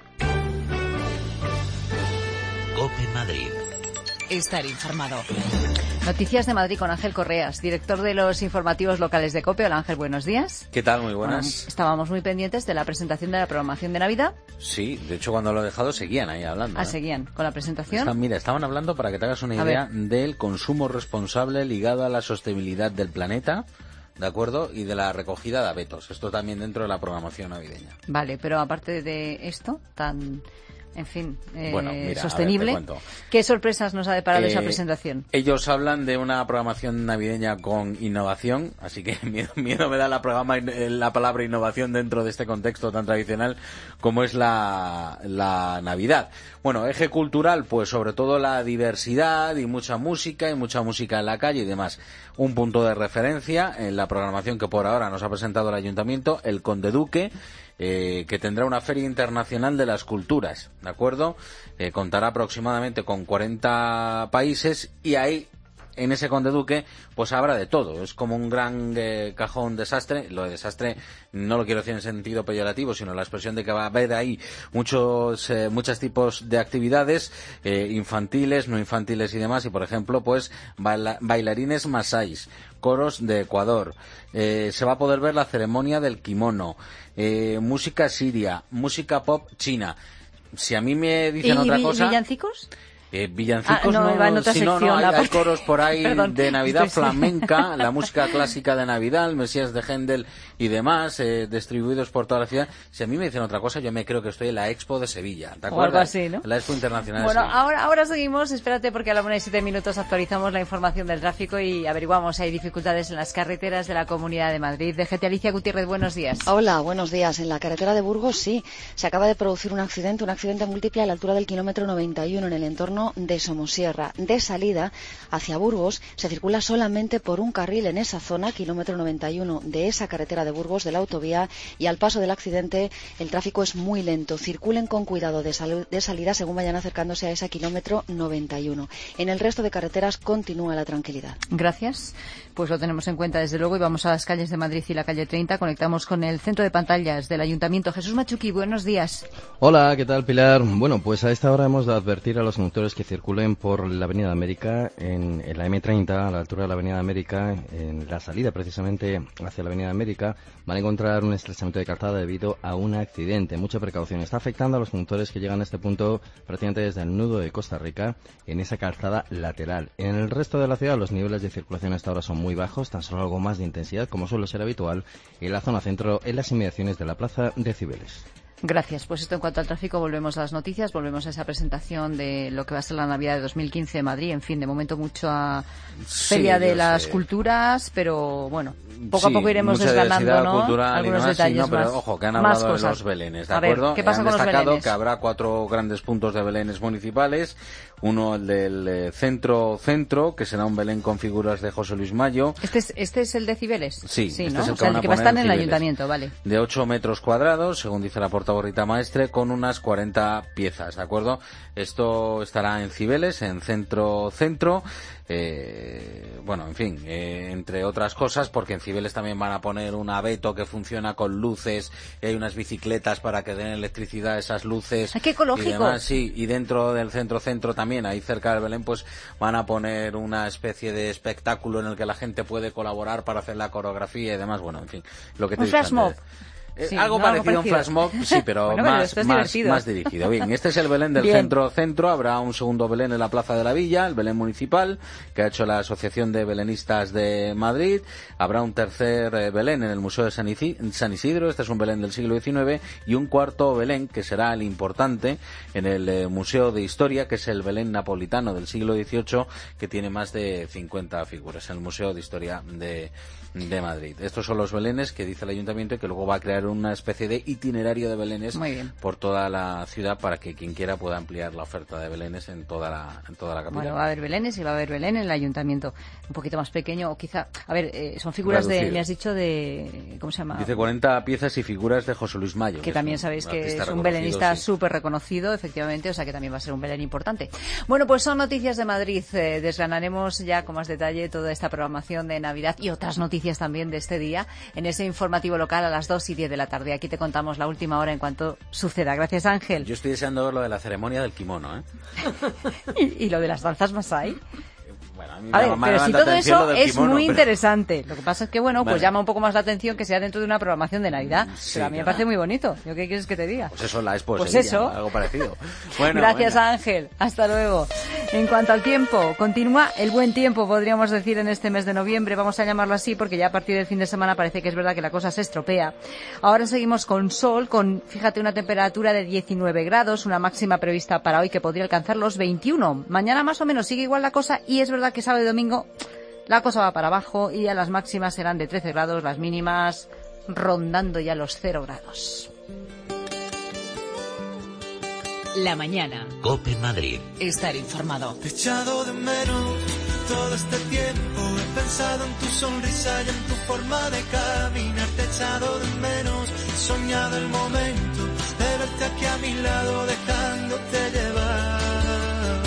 COPE Madrid. Estar informado. Noticias de Madrid con Ángel Correas, director de los informativos locales de COPE. Hola Ángel, buenos días. ¿Qué tal? Muy buenas. Bueno, estábamos muy pendientes de la presentación de la programación de Navidad. Sí, de hecho cuando lo he dejado seguían ahí hablando. Ah, ¿eh? seguían con la presentación. Están, mira, estaban hablando, para que te hagas una A idea, ver. del consumo responsable ligado a la sostenibilidad del planeta, ¿de acuerdo? Y de la recogida de abetos. Esto también dentro de la programación navideña. Vale, pero aparte de esto, tan... En fin, eh, Bueno, mira, sostenible. a ver, te cuento. ¿Qué sorpresas nos ha deparado Eh, esa presentación? Ellos hablan de una programación navideña con innovación, así que miedo, miedo me da la, programa, la palabra innovación dentro de este contexto tan tradicional como es la, la Navidad. Bueno, eje cultural, pues sobre todo la diversidad y mucha música y mucha música en la calle y demás. Un punto de referencia en la programación que por ahora nos ha presentado el Ayuntamiento, el Conde Duque, Eh, que tendrá una Feria Internacional de las Culturas, ¿de acuerdo? Eh, contará aproximadamente con cuarenta países y ahí, en ese Conde Duque, pues habrá de todo. Es como un gran eh, cajón desastre. Lo de desastre no lo quiero decir en sentido peyorativo, sino la expresión de que va a haber ahí muchos eh, muchos tipos de actividades eh, infantiles, no infantiles y demás. Y, por ejemplo, pues baila, bailarines masáis, coros de Ecuador. Eh, se va a poder ver la ceremonia del kimono, eh, música siria, música pop china. Si a mí me dicen ¿Y otra vi- cosa... villancicos? Eh, villancicos Ah, no, no, iba en otra sí, no, no, sección, hay, la hay parte- coros por ahí Perdón, de Navidad estoy- flamenca, la música clásica de Navidad, el Mesías de Händel y demás, eh, distribuidos por toda la ciudad. Si a mí me dicen otra cosa, yo me creo que estoy en la Expo de Sevilla, ¿te O algo acuerdas? así, ¿no? La Expo Internacional Bueno, de Sevilla. ahora, ahora seguimos. Espérate, porque a la una y siete minutos actualizamos la información del tráfico y averiguamos si hay dificultades en las carreteras de la Comunidad de Madrid. Déjate, Alicia Gutiérrez, buenos días. Hola, buenos días. En la carretera de Burgos, sí, se acaba de producir un accidente, un accidente múltiple a la altura del kilómetro noventa y uno en el entorno de Somosierra. De salida hacia Burgos se circula solamente por un carril en esa zona, kilómetro noventa y uno de esa carretera de Burgos, de la autovía, y al paso del accidente el tráfico es muy lento. Circulen con cuidado de, sal- de salida según vayan acercándose a ese kilómetro noventa y uno. En el resto de carreteras continúa la tranquilidad. Gracias. Pues lo tenemos en cuenta, desde luego, y vamos a las calles de Madrid y la calle treinta. Conectamos con el centro de pantallas del Ayuntamiento. Jesús Machuqui, buenos días. Hola, ¿qué tal, Pilar? Bueno, pues a esta hora hemos de advertir a los conductores que circulen por la Avenida América, en, en la eme treinta, a la altura de la Avenida América, en la salida precisamente hacia la Avenida América, van a encontrar un estrechamiento de calzada debido a un accidente. Mucha precaución. Está afectando a los conductores que llegan a este punto prácticamente desde el nudo de Costa Rica, en esa calzada lateral. En el resto de la ciudad los niveles de circulación hasta ahora son muy bajos, tan solo algo más de intensidad, como suele ser habitual, en la zona centro, en las inmediaciones de la Plaza de Cibeles. Gracias. Pues esto en cuanto al tráfico, volvemos a las noticias, volvemos a esa presentación de lo que va a ser la Navidad de dos mil quince en Madrid. En fin, de momento mucha feria Sí, de yo las sé. culturas, pero bueno, poco Sí, a poco iremos mucha desgranando, diversidad ¿no? cultural y Algunos demás, sí, detalles no, pero más. ojo, que han más hablado de cosas. los belenes, ¿de A ver, acuerdo? ¿qué pasa han con los destacado belenes? que habrá cuatro grandes puntos de belenes municipales. Uno, el del eh, centro-centro, que será un belén con figuras de José Luis Mayo. ¿Este es, este es el de Cibeles? Sí, este ¿no? es el O que sea, van a el que va a poner estar en en el Cibeles. ayuntamiento, vale. De ocho metros cuadrados, según dice la portaborrita maestre, con unas cuarenta piezas, ¿de acuerdo? Esto estará en Cibeles, en centro-centro. Eh, bueno, en fin, eh, entre otras cosas, porque en Cibeles también van a poner un abeto que funciona con luces, y hay unas bicicletas para que den electricidad a esas luces. ¡Ay, qué ecológico! Y demás, sí, y dentro del centro-centro también, ahí cerca del Belén, pues van a poner una especie de espectáculo en el que la gente puede colaborar para hacer la coreografía y demás. Bueno, en fin, lo que te Un he dicho flash mob. antes. Eh, Sí, algo no, parecido a un parecido. flash mob, sí, pero Bueno, pero más, esto es más, divertido. más dirigido. Bien, este es el Belén del Bien. centro-centro. Habrá un segundo Belén en la Plaza de la Villa, el Belén municipal, que ha hecho la Asociación de Belenistas de Madrid. Habrá un tercer eh, Belén en el Museo de San, Isi- San Isidro, este es un Belén del siglo diecinueve, y un cuarto Belén, que será el importante, en el eh, Museo de Historia, que es el Belén napolitano del siglo dieciocho, que tiene más de cincuenta figuras, en el Museo de Historia de de Madrid. Estos son los belenes que dice el Ayuntamiento y que luego va a crear una especie de itinerario de belenes Muy bien. por toda la ciudad para que quien quiera pueda ampliar la oferta de belenes en toda la, en toda la capital. Bueno, va a haber belenes y va a haber Belén en el ayuntamiento un poquito más pequeño o quizá, a ver, eh, son figuras de, Reducido. me has dicho de, ¿cómo se llama? Dice cuarenta piezas y figuras de José Luis Mayo. Que también sabéis que artista es un reconocido, belenista sí. súper reconocido, efectivamente, o sea que también va a ser un Belén importante. Bueno, pues son noticias de Madrid. Eh, desgranaremos ya con más detalle toda esta programación de Navidad y otras noticias también de este día en ese informativo local a las dos y diez de la tarde. Aquí te contamos la última hora en cuanto suceda. Gracias, Ángel. Yo estoy deseando ver lo de la ceremonia del kimono, ¿eh? y, y lo de las danzas Masái. Bueno, a mí A me ver, me pero si levanta todo atención eso lo del es kimono, muy pero- interesante. Lo que pasa es que, bueno, pues Vale. llama un poco más la atención que sea dentro de una programación de Navidad. Sí, pero a mí me claro. parece muy bonito. ¿Yo qué quieres que te diga? Pues eso, la Expo de Pues Sevilla, eso. algo parecido. Bueno, Gracias, venga. Ángel. Hasta luego. En cuanto al tiempo, continúa el buen tiempo, podríamos decir, en este mes de noviembre. Vamos a llamarlo así porque ya a partir del fin de semana parece que es verdad que la cosa se estropea. Ahora seguimos con sol, con, fíjate, una temperatura de diecinueve grados, una máxima prevista para hoy que podría alcanzar los veintiuno. Mañana más o menos sigue igual la cosa y es verdad que sábado y domingo la cosa va para abajo y ya las máximas serán de trece grados, las mínimas rondando ya los cero grados. La mañana. COPE Madrid. Estar informado. Te he echado de menos todo este tiempo. He pensado en tu sonrisa y en tu forma de caminar. Te he echado de menos. He soñado el momento de verte aquí a mi lado, dejándote llevar.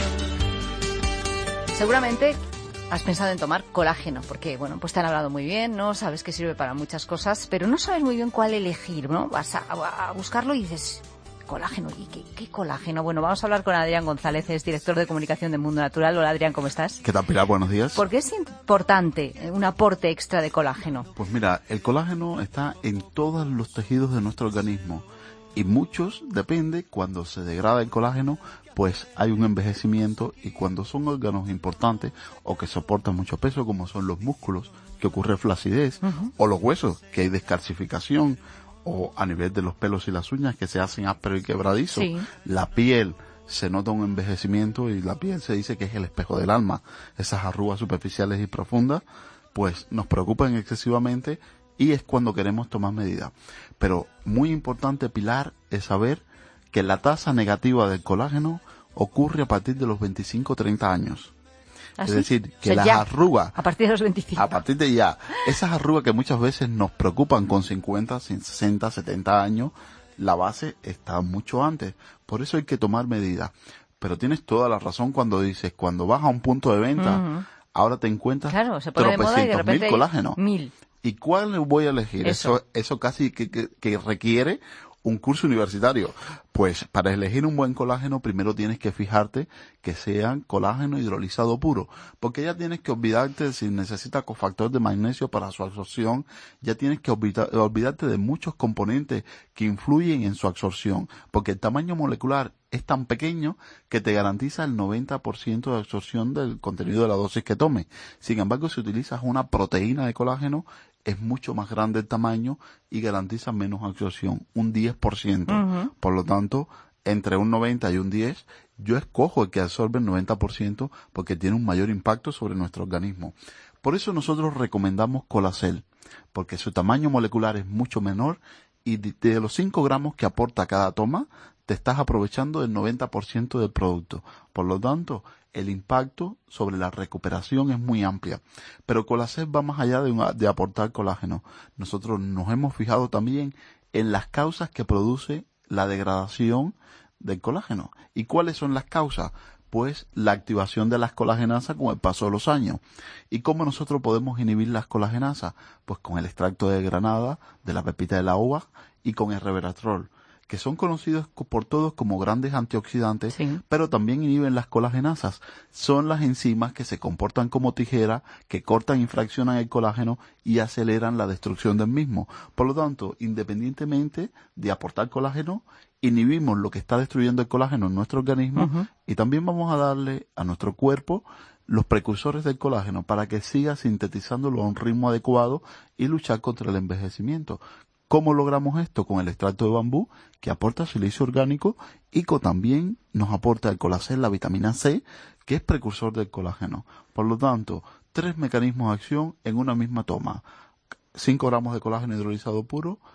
Seguramente has pensado en tomar colágeno, porque, bueno, pues te han hablado muy bien, ¿no? Sabes que sirve para muchas cosas, pero no sabes muy bien cuál elegir, ¿no? Vas a, a buscarlo y dices, colágeno, ¿y qué, qué colágeno? Bueno, vamos a hablar con Adrián González, es director de comunicación de Mundo Natural. Hola, Adrián, ¿cómo estás? ¿Qué tal, Pilar? Buenos días. ¿Por qué es importante un aporte extra de colágeno? Pues mira, el colágeno está en todos los tejidos de nuestro organismo y muchos depende cuando se degrada el colágeno, pues hay un envejecimiento, y cuando son órganos importantes o que soportan mucho peso, como son los músculos, que ocurre flacidez, Ujú. o los huesos, que hay descalcificación, o a nivel de los pelos y las uñas que se hacen ásperos y quebradizos, Sí. la piel, se nota un envejecimiento y la piel se dice que es el espejo del alma. Esas arrugas superficiales y profundas, pues nos preocupan excesivamente y es cuando queremos tomar medidas. Pero muy importante, Pilar, es saber que la tasa negativa del colágeno ocurre a partir de los veinticinco a treinta años. ¿Ah, Es sí? decir, O que sea, las ya, arrugas, a partir de los veinticinco. a partir de ya, esas arrugas que muchas veces nos preocupan con cincuenta, sesenta, setenta años, la base está mucho antes. Por eso hay que tomar medidas. Pero tienes toda la razón cuando dices, cuando vas a un punto de venta, Ujú. ahora te encuentras Claro, se pone de moda y de tropecientos repente mil hay colágenos. mil. ¿Y cuál voy a elegir? Eso. Eso, eso casi que, que, que requiere un curso universitario. Pues para elegir un buen colágeno, primero tienes que fijarte que sean colágeno hidrolizado puro, porque ya tienes que olvidarte si necesita cofactor de magnesio para su absorción, ya tienes que olvida- olvidarte de muchos componentes que influyen en su absorción, porque el tamaño molecular es tan pequeño que te garantiza el noventa por ciento de absorción del contenido de la dosis que tomes. Sin embargo, si utilizas una proteína de colágeno, es mucho más grande el tamaño y garantiza menos absorción, un diez por ciento. Ujú. Por lo tanto, entre un noventa y un diez, yo escojo el que absorbe el noventa por ciento porque tiene un mayor impacto sobre nuestro organismo. Por eso nosotros recomendamos Colacel, porque su tamaño molecular es mucho menor y de, de los cinco gramos que aporta cada toma, te estás aprovechando del noventa por ciento del producto. Por lo tanto, el impacto sobre la recuperación es muy amplia. Pero Colacel va más allá de, una- de aportar colágeno. Nosotros nos hemos fijado también en las causas que produce la degradación del colágeno. ¿Y cuáles son las causas? Pues la activación de las colagenasas con el paso de los años. ¿Y cómo nosotros podemos inhibir las colagenasas? Pues con el extracto de granada, de la pepita de la uva y con el resveratrol, que son conocidos co- por todos como grandes antioxidantes, pero también inhiben las colagenasas. Son las enzimas que se comportan como tijera, que cortan y fraccionan el colágeno y aceleran la destrucción del mismo. Por lo tanto, independientemente de aportar colágeno, inhibimos lo que está destruyendo el colágeno en nuestro organismo. Ujú. Y también vamos a darle a nuestro cuerpo los precursores del colágeno para que siga sintetizándolo a un ritmo adecuado y luchar contra el envejecimiento. ¿Cómo logramos esto? Con el extracto de bambú, que aporta silicio orgánico y que también nos aporta el Colacel, la vitamina C, que es precursor del colágeno. Por lo tanto, tres mecanismos de acción en una misma toma. cinco gramos de colágeno hidrolizado puro,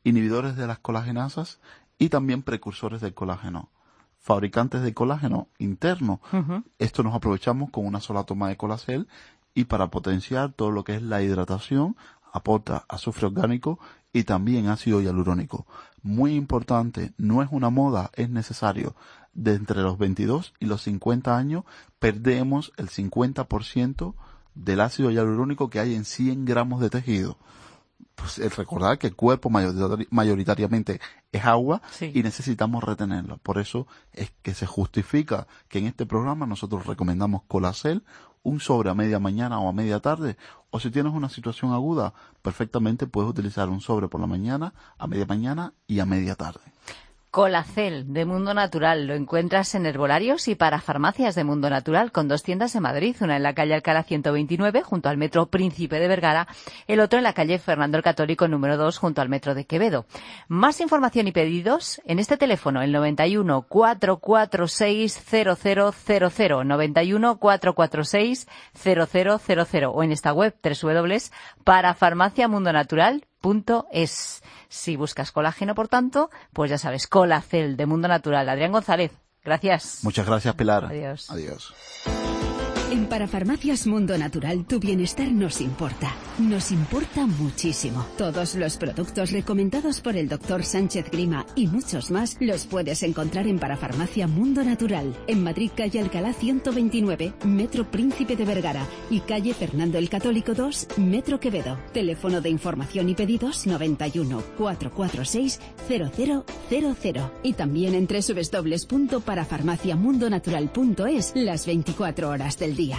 inhibidores de las colagenasas y también precursores del colágeno. Fabricantes de colágeno interno. Uh-huh. Esto nos aprovechamos con una sola toma de Colacel y para potenciar todo lo que es la hidratación, aporta azufre orgánico y también ácido hialurónico. Muy importante, no es una moda, es necesario. De entre los veintidós y los cincuenta años perdemos el cincuenta por ciento del ácido hialurónico que hay en cien gramos de tejido. Pues el recordar que el cuerpo mayoritari- mayoritariamente es agua, sí, y necesitamos retenerlo. Por eso es que se justifica que en este programa nosotros recomendamos Colacel, un sobre a media mañana o a media tarde, o si tienes una situación aguda, perfectamente puedes utilizar un sobre por la mañana, a media mañana y a media tarde. Colacel de Mundo Natural lo encuentras en herbolarios y para farmacias de Mundo Natural, con dos tiendas en Madrid, una en la calle Alcalá ciento veintinueve junto al metro Príncipe de Vergara, el otro en la calle Fernando el Católico número dos junto al metro de Quevedo. Más información y pedidos en este teléfono, el noventa y uno, cuatrocientos cuarenta y seis, cero cero cero cero, noventa y uno, cuatrocientos cuarenta y seis, cero cero cero cero, o en esta web doble u doble u doble u punto para farmacia mundo natural punto es. Si buscas colágeno, por tanto, pues ya sabes, Colacel de Mundo Natural. Adrián González, gracias. Muchas gracias, Pilar. Adiós. Adiós. En Parafarmacias Mundo Natural tu bienestar nos importa. Nos importa muchísimo. Todos los productos recomendados por el doctor Sánchez Grima y muchos más los puedes encontrar en Parafarmacia Mundo Natural. En Madrid, calle Alcalá ciento veintinueve, metro Príncipe de Vergara, y calle Fernando el Católico dos, metro Quevedo. Teléfono de información y pedidos noventa y uno, cuatrocientos cuarenta y seis, cero cero cero cero. Y también en doble u doble u doble u punto parafarmacia mundo natural punto es las veinticuatro horas del día.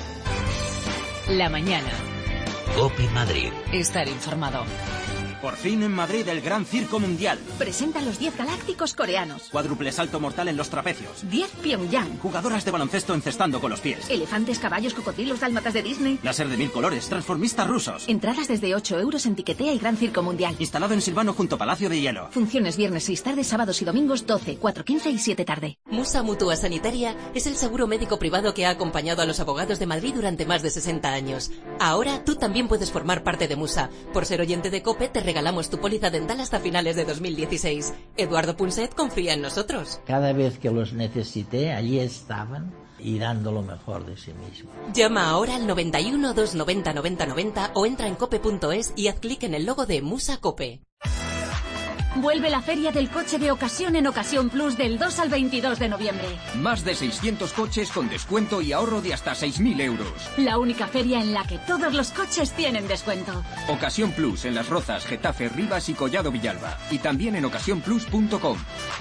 La mañana. COPE Madrid. Estar informado. Por fin en Madrid el Gran Circo Mundial. Presenta los diez galácticos coreanos. Cuádruple salto mortal en los trapecios. diez Pyongyang. Jugadoras de baloncesto encestando con los pies. Elefantes, caballos, cocodrilos, dálmatas de Disney. Láser de mil colores, transformistas rusos. Entradas desde ocho euros en Tiquetea y Gran Circo Mundial. Instalado en Silvano junto a Palacio de Hielo. Funciones viernes seis tarde, sábados y domingos doce, cuatro, quince y siete tarde. Musa Mutua Sanitaria es el seguro médico privado que ha acompañado a los abogados de Madrid durante más de sesenta años. Ahora tú también puedes formar parte de Musa. Por ser oyente de COPE te regalamos tu póliza dental hasta finales de dos mil dieciséis. Eduardo Punset confía en nosotros. Cada vez que los necesité, allí estaban y dando lo mejor de sí mismos. Llama ahora al noventa y uno, doscientos noventa, noventa noventa o entra en cope punto es y haz clic en el logo de Musa Cope. Vuelve la Feria del Coche de Ocasión en Ocasión Plus del dos al veintidós de noviembre. Más de seiscientos coches con descuento y ahorro de hasta seis mil euros. La única feria en la que todos los coches tienen descuento. Ocasión Plus en Las Rozas, Getafe, Rivas y Collado Villalba. Y también en ocasión plus punto com.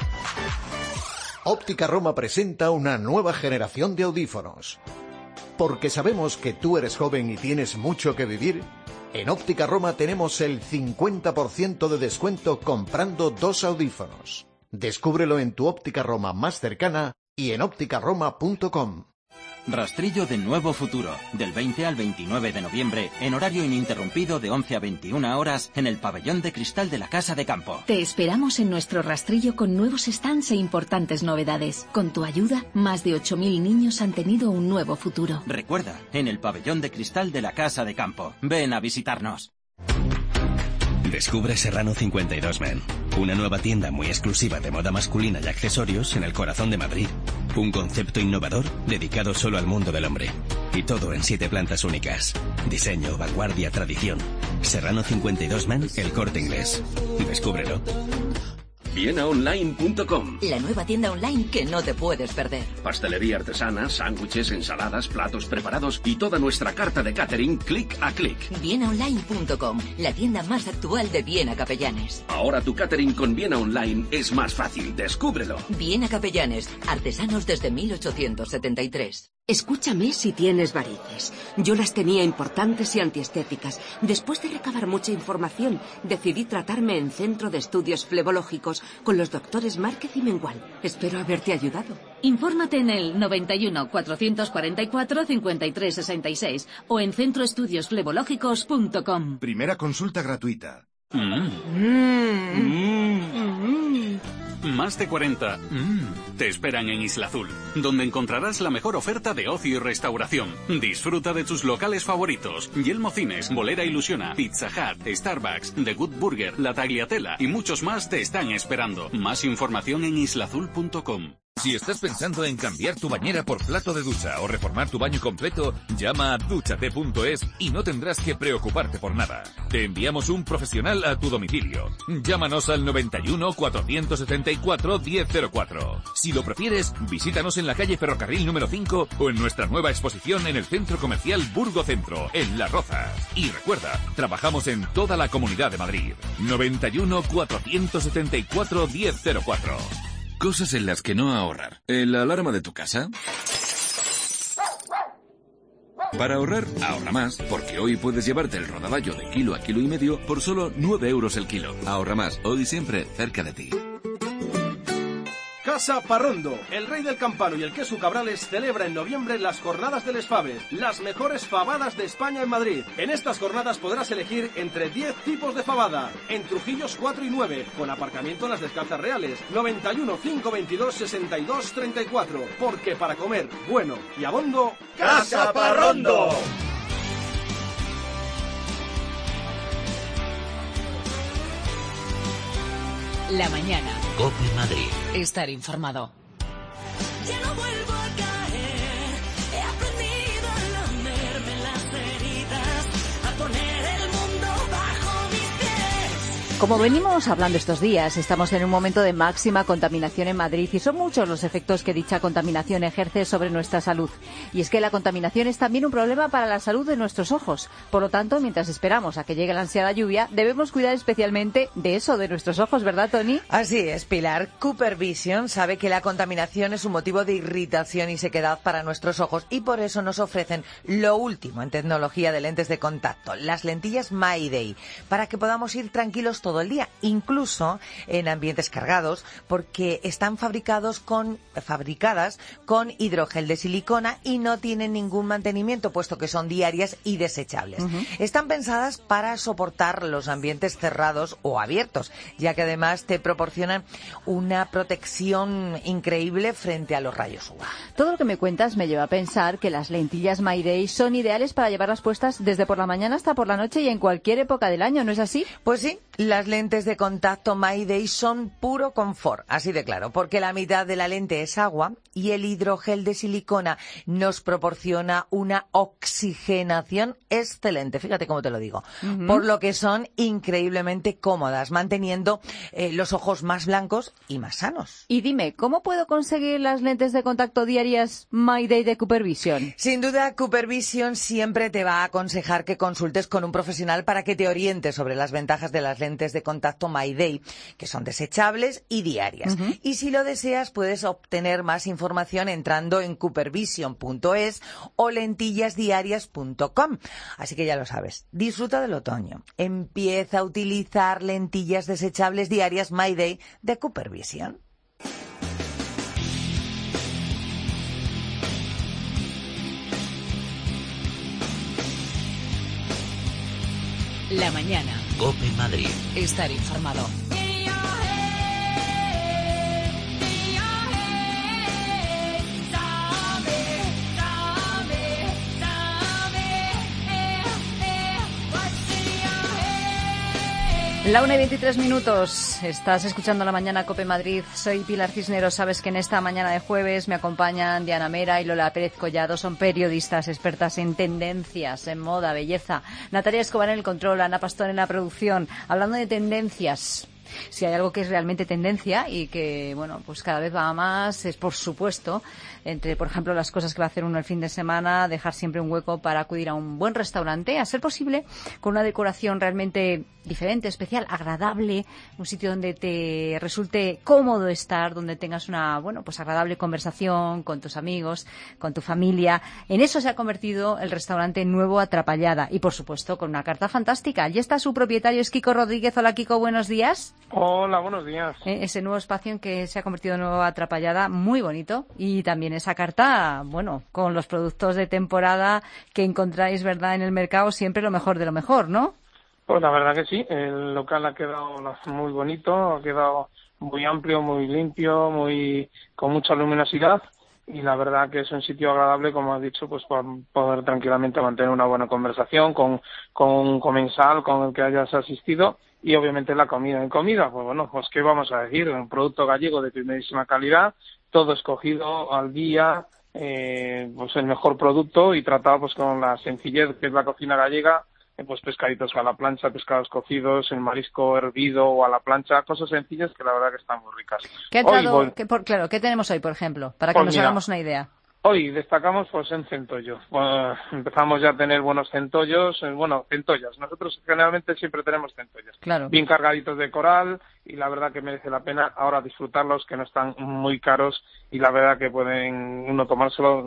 Óptica Roma presenta una nueva generación de audífonos. Porque sabemos que tú eres joven y tienes mucho que vivir, en Óptica Roma tenemos el cincuenta por ciento de descuento comprando dos audífonos. Descúbrelo en tu Óptica Roma más cercana y en óptica roma punto com. Rastrillo de Nuevo Futuro, del veinte al veintinueve de noviembre, en horario ininterrumpido de once a veintiuna horas, en el pabellón de cristal de la Casa de Campo. Te esperamos en nuestro rastrillo con nuevos stands e importantes novedades. Con tu ayuda, más de ocho mil niños han tenido un nuevo futuro. Recuerda, en el pabellón de cristal de la Casa de Campo. Ven a visitarnos. Descubre Serrano cincuenta y dos Men, una nueva tienda muy exclusiva de moda masculina y accesorios en el corazón de Madrid. Un concepto innovador dedicado solo al mundo del hombre. Y todo en siete plantas únicas. Diseño, vanguardia, tradición. Serrano cincuenta y dos Men, El Corte Inglés. Descúbrelo. viena online punto com. La nueva tienda online que no te puedes perder. Pastelería artesana, sándwiches, ensaladas, platos preparados y toda nuestra carta de catering clic a clic. viena online punto com, la tienda más actual de Viena Capellanes. Ahora tu catering con Viena Online es más fácil. Descúbrelo. Viena Capellanes, artesanos desde mil ochocientos setenta y tres. Escúchame si tienes varices. Yo las tenía importantes y antiestéticas. Después de recabar mucha información, decidí tratarme en Centro de Estudios Flebológicos con los doctores Márquez y Mengual. Espero haberte ayudado. Infórmate en el noventa y uno, cuatrocientos cuarenta y cuatro, cincuenta y tres sesenta y seis o en centro estudios flebológicos punto com. Primera consulta gratuita. Mm. Mm. Mm. Más de cuarenta mmm, te esperan en Isla Azul, donde encontrarás la mejor oferta de ocio y restauración. Disfruta de tus locales favoritos: Yelmo Cines, Bolera Ilusiona, Pizza Hut, Starbucks, The Good Burger, La Tagliatella y muchos más te están esperando. Más información en isla azul punto com. Si estás pensando en cambiar tu bañera por plato de ducha o reformar tu baño completo, llama a dúchate punto es y no tendrás que preocuparte por nada. Te enviamos un profesional a tu domicilio. Llámanos al noventa y uno, cuatrocientos setenta y cuatro, diez cero cuatro. Si lo prefieres, visítanos en la calle Ferrocarril número cinco o en nuestra nueva exposición en el Centro Comercial Burgo Centro, en Las Rozas. Y recuerda, trabajamos en toda la Comunidad de Madrid. noventa y uno, cuatrocientos setenta y cuatro, diez cero cuatro. Cosas en las que no ahorrar. ¿La alarma de tu casa? Para ahorrar, ahorra más, porque hoy puedes llevarte el rodaballo de kilo a kilo y medio por solo nueve euros el kilo. Ahorra más, hoy y siempre cerca de ti. Casa Parrondo, el rey del campano y el queso Cabrales celebra en noviembre las jornadas del Faves, las mejores fabadas de España en Madrid. En estas jornadas podrás elegir entre diez tipos de fabada, en Trujillos cuatro y nueve, con aparcamiento en las Descalzas Reales, noventa y uno, cinco veintidós, sesenta y dos, treinta y cuatro, porque para comer bueno y abondo, Casa Parrondo. La mañana. COPE Madrid. Estar informado. Ya no vuelvo a caer, he aprendido a lamerme las heridas, a poner el mundo bajo mis pies. Como venimos hablando estos días, estamos en un momento de máxima contaminación en Madrid y son muchos los efectos que dicha contaminación ejerce sobre nuestra salud. Y es que la contaminación es también un problema para la salud de nuestros ojos. Por lo tanto, mientras esperamos a que llegue la ansiada lluvia, debemos cuidar especialmente de eso, de nuestros ojos, ¿verdad, Tony? Así es, Pilar. Cooper Vision sabe que la contaminación es un motivo de irritación y sequedad para nuestros ojos y por eso nos ofrecen lo último en tecnología de lentes de contacto, las lentillas Mayday, para que podamos ir tranquilos todo el día, incluso en ambientes cargados, porque están fabricados con, fabricadas con hidrogel de silicona y no tienen ningún mantenimiento, puesto que son diarias y desechables. Uh-huh. Están pensadas para soportar los ambientes cerrados o abiertos, ya que además te proporcionan una protección increíble frente a los rayos U V A. Todo lo que me cuentas me lleva a pensar que las lentillas Mayday son ideales para llevarlas puestas desde por la mañana hasta por la noche y en cualquier época del año, ¿no es así? Pues sí, las lentes de contacto Mayday son puro confort, así de claro, porque la mitad de la lente es agua y el hidrogel de silicona nos proporciona una oxigenación excelente, fíjate cómo te lo digo, uh-huh. por lo que son increíblemente cómodas, manteniendo eh, los ojos más blancos y más sanos. Y dime, ¿cómo puedo conseguir las lentes de contacto diarias Mayday de Cooper Vision? Sin duda, Cooper Vision siempre te va a aconsejar que consultes con un profesional para que te oriente sobre las ventajas de las lentes de contacto Mayday, que son desechables y diarias. Uh-huh. Y si lo deseas, puedes obtener más información entrando en cooper vision punto es o lentillas diarias punto com. Así que ya lo sabes, disfruta del otoño. Empieza a utilizar lentillas desechables diarias Mayday de Cooper Vision. La mañana. COPE Madrid. Estar informado. La una y veintitrés minutos, estás escuchando La Mañana COPE Madrid, soy Pilar Cisneros, sabes que en esta mañana de jueves me acompañan Diana Mera y Lola Pérez Collado, son periodistas expertas en tendencias, en moda, belleza, Natalia Escobar en el control, Ana Pastor en la producción, hablando de tendencias. Si hay algo que es realmente tendencia y que, bueno, pues cada vez va a más, es por supuesto, entre, por ejemplo, las cosas que va a hacer uno el fin de semana, dejar siempre un hueco para acudir a un buen restaurante, a ser posible, con una decoración realmente diferente, especial, agradable, un sitio donde te resulte cómodo estar, donde tengas una, bueno, pues agradable conversación con tus amigos, con tu familia. En eso se ha convertido el restaurante Nuevo Atrapallada y, por supuesto, con una carta fantástica. Allí está su propietario, es Kiko Rodríguez. Hola, Kiko, buenos días. Hola, buenos días. Eh, ese nuevo espacio en que se ha convertido en Nuevo Atrapallada, muy bonito. Y también esa carta, bueno, con los productos de temporada que encontráis, ¿verdad?, en el mercado, siempre lo mejor de lo mejor, ¿no? Pues la verdad que sí, el local ha quedado muy bonito, ha quedado muy amplio, muy limpio, muy con mucha luminosidad. Y la verdad que es un sitio agradable, como has dicho, pues para poder tranquilamente mantener una buena conversación con, con un comensal con el que hayas asistido. Y obviamente la comida. En comida, pues bueno, pues qué vamos a decir, un producto gallego de primerísima calidad, todo escogido al día, eh, pues el mejor producto y tratado pues con la sencillez que es la cocina gallega, eh, pues pescaditos a la plancha, pescados cocidos, el marisco hervido o a la plancha, cosas sencillas que la verdad que están muy ricas. ¿Qué, ha entrado, hoy, voy... ¿qué, por, claro, ¿qué tenemos hoy, por ejemplo? Para que pues nos mira, hagamos una idea. Hoy destacamos pues en centollo. Bueno, empezamos ya a tener buenos centollos, bueno, centollas. Nosotros generalmente siempre tenemos centollas. Claro. Bien cargaditos de coral y la verdad que merece la pena ahora disfrutarlos, que no están muy caros y la verdad que pueden uno tomárselo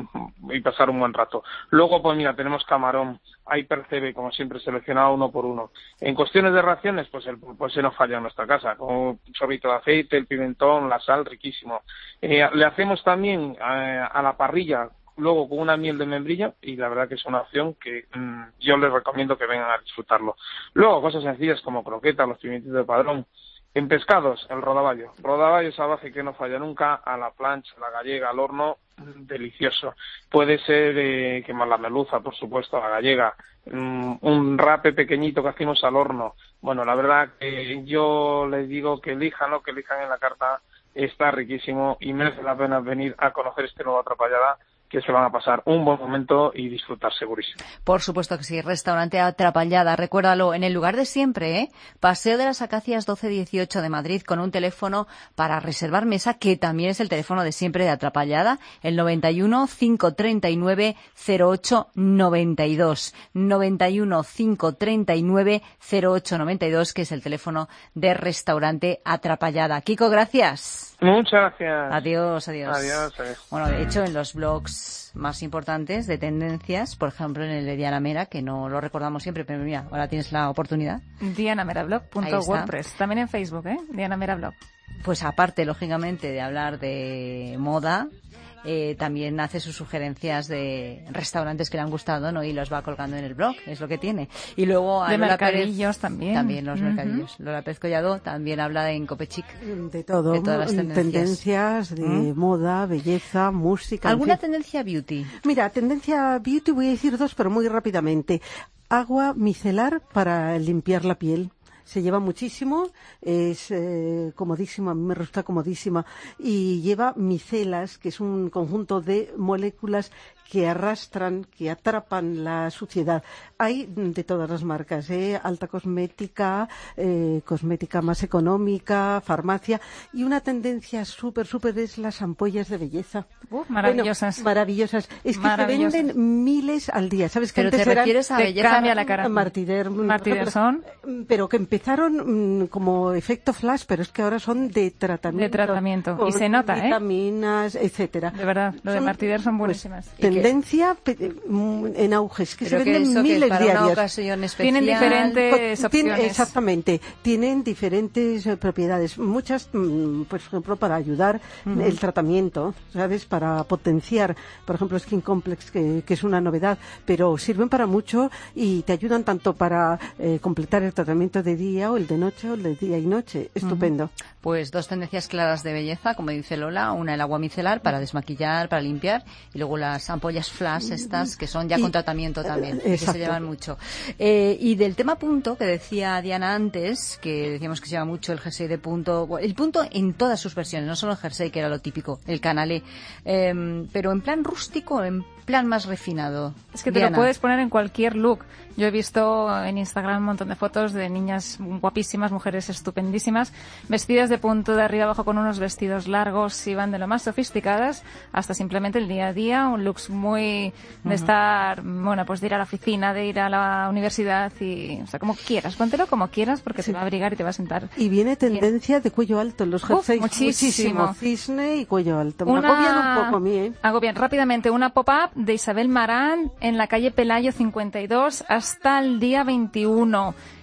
y pasar un buen rato. Luego, pues mira, tenemos camarón, hay percebe, como siempre, seleccionado uno por uno. En cuestiones de raciones, pues el pues se nos falla en nuestra casa, con un chorrito de aceite, el pimentón, la sal, riquísimo. Eh, le hacemos también eh, a la parrilla, luego con una miel de membrillo, y la verdad que es una opción que mmm, yo les recomiendo que vengan a disfrutarlo. Luego, cosas sencillas como croquetas, los pimientos de padrón. En pescados, el rodaballo. Rodaballo salvaje que no falla nunca, a la plancha, a la gallega, al horno, delicioso. Puede ser eh, quemar la merluza, por supuesto, a la gallega, um, un rape pequeñito que hacemos al horno. Bueno, la verdad que yo les digo que elijan lo que elijan en la carta, está riquísimo y merece la pena venir a conocer este nuevo Atrapallada, que se van a pasar un buen momento y disfrutar segurísimo. Por supuesto que sí, restaurante Atrapallada, recuérdalo, en el lugar de siempre, ¿eh? Paseo de las Acacias doce dieciocho de Madrid, con un teléfono para reservar mesa, que también es el teléfono de siempre de Atrapallada, el noventa y uno, cinco treinta y nueve, cero ocho noventa y dos, noventa y uno, cinco treinta y nueve, cero ocho noventa y dos, que es el teléfono de restaurante Atrapallada. Kiko, gracias. Muchas gracias. Adiós, adiós. Adiós, adiós. Bueno, de hecho, en los blogs más importantes de tendencias, por ejemplo, en el de Diana Mera, que no lo recordamos siempre, pero mira, ahora tienes la oportunidad. diana mera blog punto wordpress. También en Facebook, ¿eh? Diana Mera Blog. Pues aparte, lógicamente, de hablar de moda, eh, también hace sus sugerencias de restaurantes que le han gustado, ¿no? Y los va colgando en el blog, es lo que tiene. Y luego de Lola mercadillos Pérez, también. También los Uh-huh. mercadillos. Lola Pérez Collado también habla en Copechic. De todo, de todas las tendencias, tendencias de ¿Mm? moda, belleza, música. ¿Alguna en fin. tendencia beauty? Mira, tendencia beauty voy a decir dos, pero muy rápidamente. Agua micelar para limpiar la piel. Se lleva muchísimo, es eh, comodísima, a mí me resulta comodísima, y lleva micelas, que es un conjunto de moléculas que arrastran, que atrapan la suciedad. Hay de todas las marcas, ¿eh? Alta cosmética, eh, cosmética más económica, farmacia, y una tendencia súper, súper es las ampollas de belleza. Uh, maravillosas. Bueno, maravillosas. Es que se Maravillosas. venden miles al día. ¿Sabes que Pero antes te eran- refieres a te belleza. cambia la cara. Martider, Martiderson. pero que empezaron mm, como efecto flash, pero es que ahora son de tratamiento. De tratamiento. Y con se nota, ¿eh? vitaminas, etcétera. De verdad, lo de Son, Martider son pues, buenísimas. tendencia pe- mm, en auge, es que Pero se que venden eso, que miles para una diarias. ocasión especial. Tienen diferentes Co- tiene- opciones. exactamente, tienen diferentes eh, propiedades, muchas, mm, por ejemplo, para ayudar Ujú. el tratamiento, ¿sabes? Para potenciar, por ejemplo, Skin Complex, que, que es una novedad, pero sirven para mucho y te ayudan tanto para eh, completar el tratamiento de día o el de noche o el de día y noche. Estupendo. Pues dos tendencias claras de belleza, como dice Lola, una el agua micelar para desmaquillar, para limpiar, y luego las ampollas flash estas, que son ya Y- con tratamiento también, eh, que se exacto. llevan mucho. Eh, y del tema punto, que decía Diana antes, que decíamos que se lleva mucho el jersey de punto, bueno, el punto en todas sus versiones, no solo el jersey, que era lo típico, el canalé, eh, pero en plan rústico, en plan más refinado. Es que te Diana. lo puedes poner en cualquier look. Yo he visto en Instagram un montón de fotos de niñas guapísimas, mujeres estupendísimas, vestidas de punto de arriba abajo con unos vestidos largos, y van de lo más sofisticadas hasta simplemente el día a día, un look muy de Ujú. estar, bueno, pues de ir a la oficina, de ir a la universidad, y, o sea, como quieras, póntelo como quieras porque te va a abrigar y te va a sentar. Y viene tendencia de cuello alto, los Uf, jerseys muchísimo. cisne y cuello alto. Me Una- agobian un poco a mí, ¿eh? Agobian. Rápidamente, una pop-up de Isabel Marant en la calle Pelayo cincuenta y dos hasta el día veintiuno.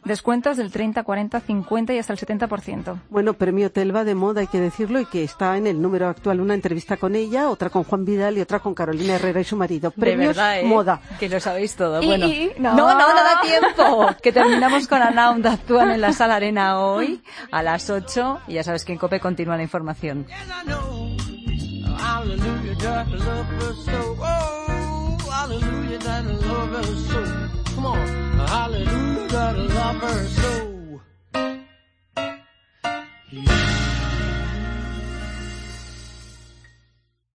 Descuentos del treinta, cuarenta, cincuenta y hasta el setenta por ciento. Bueno, Premio Hotel va de moda, hay que decirlo, y que está en el número actual una entrevista con ella, otra con Juan Vidal y otra con Carolina Herrera y su marido. Premios de verdad, ¿eh? Moda. Que lo sabéis todo. Y, Bueno, y, no. no, no, no da tiempo. Que terminamos con Anaund, actúan en la Sala Arena hoy a las ocho y ya sabes que en COPE continúa la información. Hallelujah, that I love her so. Oh, hallelujah, that I love her so. Come on. Hallelujah, that I love her so.